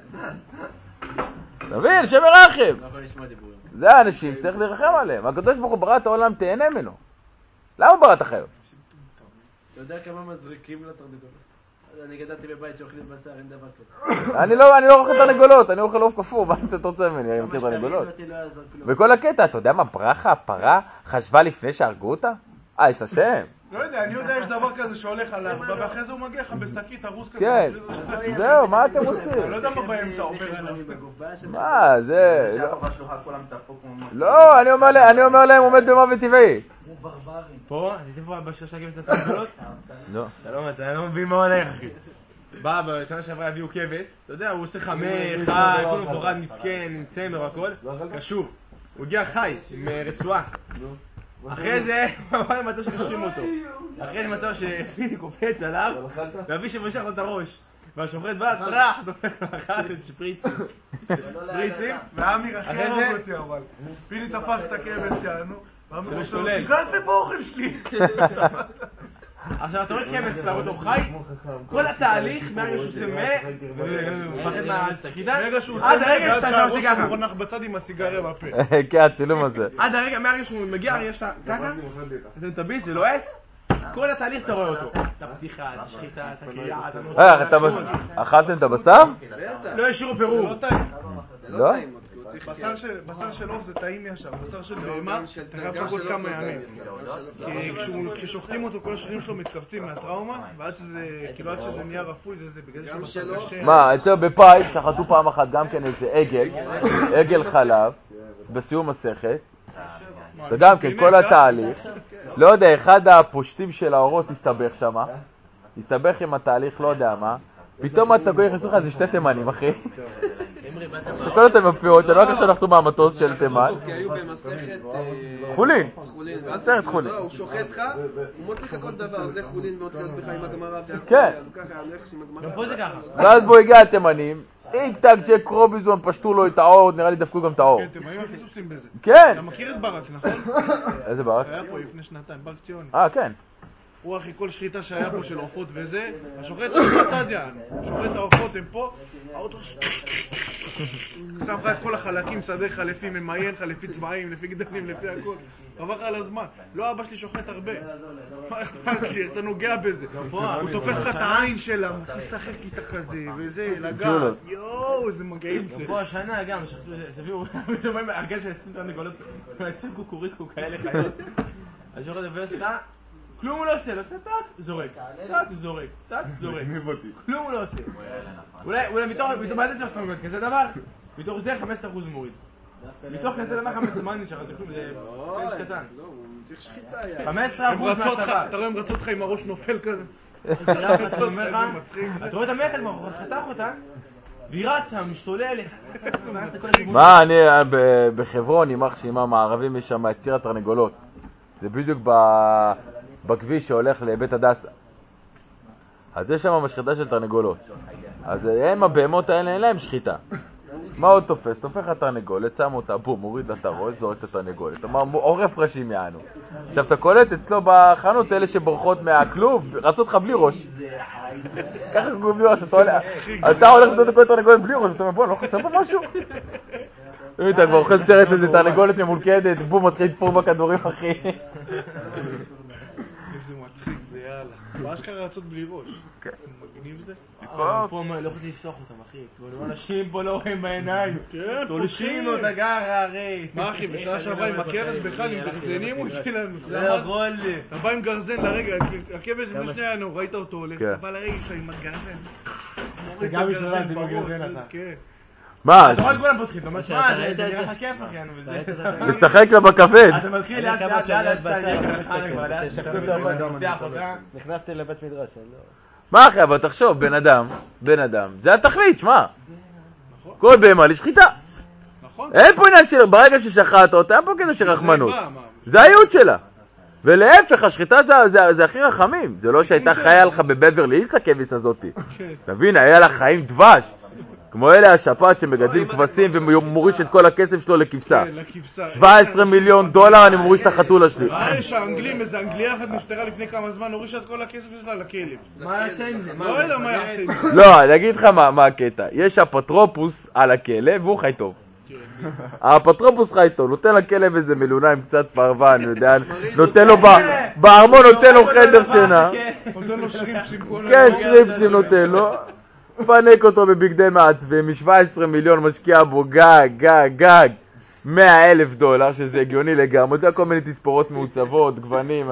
אתה מבין? שמרחם. לא יכול לשמוע דיבורים. זה האנשים שצריך לרחם עליהם. הקדוש ברוך הוא ברא את העולם, תהנה ממנו. למה ברא את החיות? אתה יודע כמה מזריקים לתרנגולות? אני גדלתי בבית שאוכלים בשר, אין דבר כזה. אני לא אוכל תרנגולות, אני אוכל עוף קפוא, מה אתה רוצה ממני? אני מכיר תרנגולות. וכל הקטע, אתה יודע מה, ברכה, הפרה, חשבה לפני שהרגו אותה? יש לה שם. לא יודע, אני יודע, יש דבר כזה שהולך על 4, ואחרי זה הוא מגיע לך בשקית ארוס כזה. כן. זהו, מה אתם רוצים? אני לא יודע מה באמצע עובר אליו. מה, זה... שהפרה שלך כולם תהפוך כמו... לא, אני אומר להם, עומד במוות טבעי. פה? עשיתי פה בשלושה כבש לתרנגולות? לא. אתה לא מבין מה הולך, אחי. בא, בשנה שעברה הביאו כבש, אתה יודע, הוא עושה חמי, חי, כולו חורד מסכן, עם צמר, הכל, קשור. הוא הגיע חי, עם רצועה. אחרי זה, הוא עבר למצב שקשים אותו. אחרי זה מצב שפיני קופץ עליו, ואבי שבושך לו את הראש. והשופט בא, טרח, דופק לו אחת את שפריצים. שפריצים? ואמיר הכי הרוג אותי אבל. פיני תפס את הכבש יענו, ואמיר אומר לו, תיגע יפה באוכל שלי. עכשיו אתה רואה כבש, אתה רואה אותו חי, כל התהליך מהרגע שהוא צמא, ומפחד מהסחידה, עד הרגע שאתה שם עושה ככה. הוא נח בצד עם הסיגריה בפה. כן, הצילום הזה. עד הרגע, מהרגע שהוא מגיע, הרגע שאתה ככה, אתה מטביס, זה לועס, כל התהליך אתה רואה אותו. את הפתיחה, את השחיטה, את הקריאה, את הנוצה. אכלתם את הבשר? לא השאירו פירור. לא? בשר של עוף זה טעים ישר, בשר של בהמה, אתה חייב לחכות כמה ימים. כי כששוחטים אותו כל השרירים שלו מתכווצים מהטראומה, ועד שזה נהיה רפוי זה בגלל שהוא קשה. מה, אצלו בפאי שחטו פעם אחת גם כן איזה עגל חלב, בסיום מסכת, וגם כן כל התהליך, לא יודע, אחד הפושטים של האורות הסתבך עם התהליך, לא יודע מה, פתאום אתה קורא נכנסו לך איזה שתי תימנים, אחי. אתה קורא אותם בפירות, אני לא רק שאנחנו מהמטוס של תימן. כי היו במסכת... חולין. מסכת חולין. הוא שוחט לך, הוא מוציא לך כל דבר, זה חולין מאוד חז בך עם הגמרא. כן. פה זה ככה. ואז בו הגיע התימנים, איתק ג'ק רוביזון, פשטו לו את העור, נראה לי דפקו גם את העור. כן, תימנים הכי סוסים בזה. כן. אתה מכיר את ברק, נכון? איזה ברק? היה פה לפני שנתיים, ברק ציוני. כן. הוא אחי כל שחיטה שהיה פה של עופות וזה, השוחט הוא בצד יענו, שוחט העופות הם פה, האוטו שם לך את כל החלקים, שדה חלפי, ממיין לך לפי צבעים, לפי גדלים, לפי הכל, עבר לך על הזמן. לא, אבא שלי שוחט הרבה, מה אכפת לי, אתה נוגע בזה, הוא תופס לך את העין שלה, הוא משחק איתה כזה, וזה, לגעת, יואו, איזה מגעים זה. פה השנה גם, שביאו, הרגל של 20 תרנגולות, 20 קוקוריקו כאלה חיות, השוחט וסתה, כלום הוא לא עושה, לא עושה טק, זורק, טק, זורק, טק, זורק, כלום הוא לא עושה. אולי מתוך מה זה צריך להיות כזה דבר? מתוך זה 15% מוריד. מתוך כזה דבר 15% מה נשאר, זה כלום, זה פנש קטן. לא, הוא צריך שחיטה. 15% מהצבא. אתה רואה הם רצו אותך עם הראש נופל כזה. אתה רואה את המלכת, הוא חתך אותה, והיא רצה, משתוללת. מה, אני בחברון, יימח שעימם הערבים, יש שם את ציר התרנגולות. זה בדיוק בכביש שהולך לבית הדסה. אז יש שם משחטה של תרנגולות. אז הם הבהמות האלה, אין להם שחיטה. מה הוא תופס? תופך התרנגולת, שם אותה, בום, מוריד לה את הראש, זורק את התרנגולת. אמר, עורף ראשים יענו. עכשיו, אתה קולט אצלו בחנות, אלה שבורחות מהכלוב, רצות לך בלי ראש. ככה קוראים בלי ראש, אתה הולך לדעת את התרנגולת בלי ראש, אתה אומר, בוא, אני לא חסר פה משהו? אתה כבר אוכל סרט איזה תרנגולת ממולכדת, בום, מתחיל לתפור בכדורים, אחי. איזה מצחיק זה, יאללה. באשכרה רצות בלי ראש. כן. מגניב זה? פה לא יכולתי לפתוח אותם, אחי. אנשים פה לא רואים בעיניים. תולשים לו את הגרה, הרי. מה אחי, בשעה שעברה עם הכבש בכלל, עם גרזנים הוא הביא לנו. לא יכול לי. אתה בא עם גרזן לרגע, הכבש לפני שנייה, ראית אותו הולך, אתה בא לרגע שלך עם הגרזן. אתה גם משתוללת עם הגרזן אתה. כן. מה? אתה רואה את כולם פותחים, אתה אומר, מה, זה נראה לך כיף אחי, וזה... משחק לה בכבד. אתה מתחיל לאט לאט לאט נכנסתי לבית מדרש, מה אחי, אבל תחשוב, בן אדם, זה התכלית, שמה? כל בהמה לשחיטה. אין פה עניין של, ברגע ששחט אותה, אין פה כזה של רחמנות. זה הייעוד שלה. ולהפך, השחיטה זה הכי רחמים. זה לא שהייתה חיה לך בבברלי הילס הכבש הזאתי. תבין, היה לה חיים דבש. כמו אלה השפעת שמגדלים כבשים ומוריש את כל הכסף שלו לכבשה. 17 מיליון דולר אני מוריש את החתולה שלי. יש האנגלים, איזה אנגליה אחת נפטרה לפני כמה זמן, הורישה את כל הכסף שלה לכלב. מה יעשה עם זה? לא יודע מה יעשה עם זה. לא, אני אגיד לך מה הקטע. יש אפוטרופוס על הכלב והוא חי טוב. האפוטרופוס חי טוב, נותן לכלב איזה מלונה עם קצת פרווה, אני יודע, נותן לו בארמון, נותן לו חדר שינה. נותן לו שרימפסים. כן, שרימפסים נותן לו. פנק אותו בבגדי מעצבים, מ-17 מיליון משקיע בו גג, 100,000 דולר, שזה הגיוני לגמרי, זה כל מיני תספורות מעוצבות, גוונים.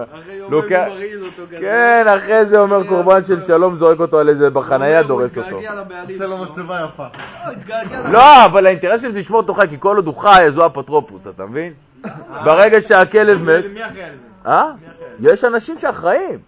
כן, אחרי זה אומר קורבן של שלום, זורק אותו על איזה בחנייה, דורס אותו. עושה לו מצבה יפה. לא, אבל האינטרס של זה לשמור אותו חי, כי כל עוד הוא חי, אז הוא אפוטרופוס, אתה מבין? ברגע שהכלב מת... מי אחראי על זה? יש אנשים שאחראים.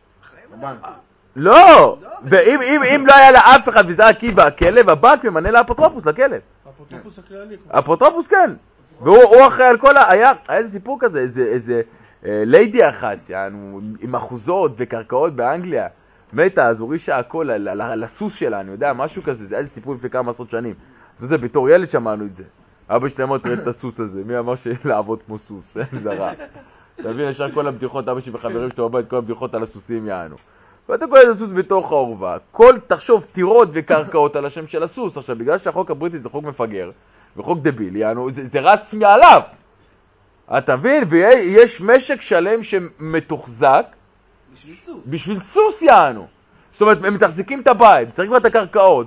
לא! ואם לא היה לה אף אחד וזה רק היא והכלב, הבנק ממנה לה אפוטרופוס לכלב. אפוטרופוס הכללי. אפוטרופוס כן. והוא אחראי על כל היה איזה סיפור כזה, איזה ליידי אחת, עם אחוזות וקרקעות באנגליה, מתה, אז הורישה הכל לסוס שלה, אני יודע, משהו כזה, זה איזה סיפור לפני כמה עשרות שנים. אז זה בתור ילד שמענו את זה. אבא שלי אמר, תראה את הסוס הזה, מי אמר שלעבוד כמו סוס, זה רע. אתה מבין, ישר כל הבדיחות, אבא שלי וחברים שאתה בבית, כל הבדיחות על הסוסים יענו. ואתה קורא את הסוס בתוך העורבה, תחשוב, טירות וקרקעות על השם של הסוס. עכשיו, בגלל שהחוק הבריטי זה חוק מפגר, וחוק דביל, יענו, זה רץ מעליו. אתה מבין? ויש משק שלם שמתוחזק בשביל סוס יענו. זאת אומרת, הם מתחזיקים את הבית, צריך כבר את הקרקעות,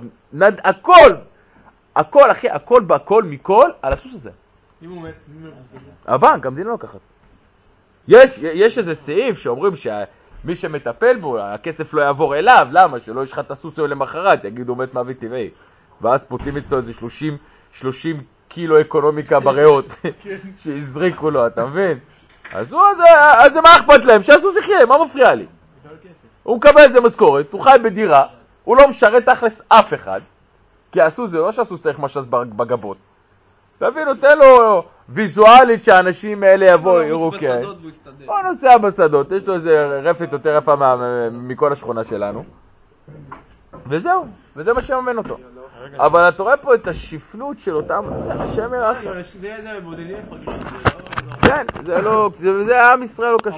הכל, אחי, הכל מכל על הסוס הזה. אם הוא מת, הבנק, המדינה לא ככה. יש איזה סעיף שאומרים שמי שמטפל בו, הכסף לא יעבור אליו, למה? שלא ישחט את הסוס או למחרת, יגידו מת מוות טבעי. ואז פותלים אצלו איזה 30 קילו אקונומיקה בריאות, שהזריקו לו, אתה מבין? אז זה מה אכפת להם? שהסוס יחיה, מה מפריע לי? הוא מקבל איזה משכורת, הוא חי בדירה, הוא לא משרת תכלס אף אחד, כי הסוס זה לא שהסוס צריך משהו בגבות. תבין, נותן לו ויזואלית שהאנשים האלה יבואו, יראו כן. הוא נוסע בשדות, יש לו איזה רפת יותר יפה מכל השכונה שלנו. וזהו, וזה מה שמאמן אותו. אבל אתה רואה פה את השפלות של אותם, זה השם ירחם. זה בודדים מפרקים. כן, זה עם ישראל לא קשור.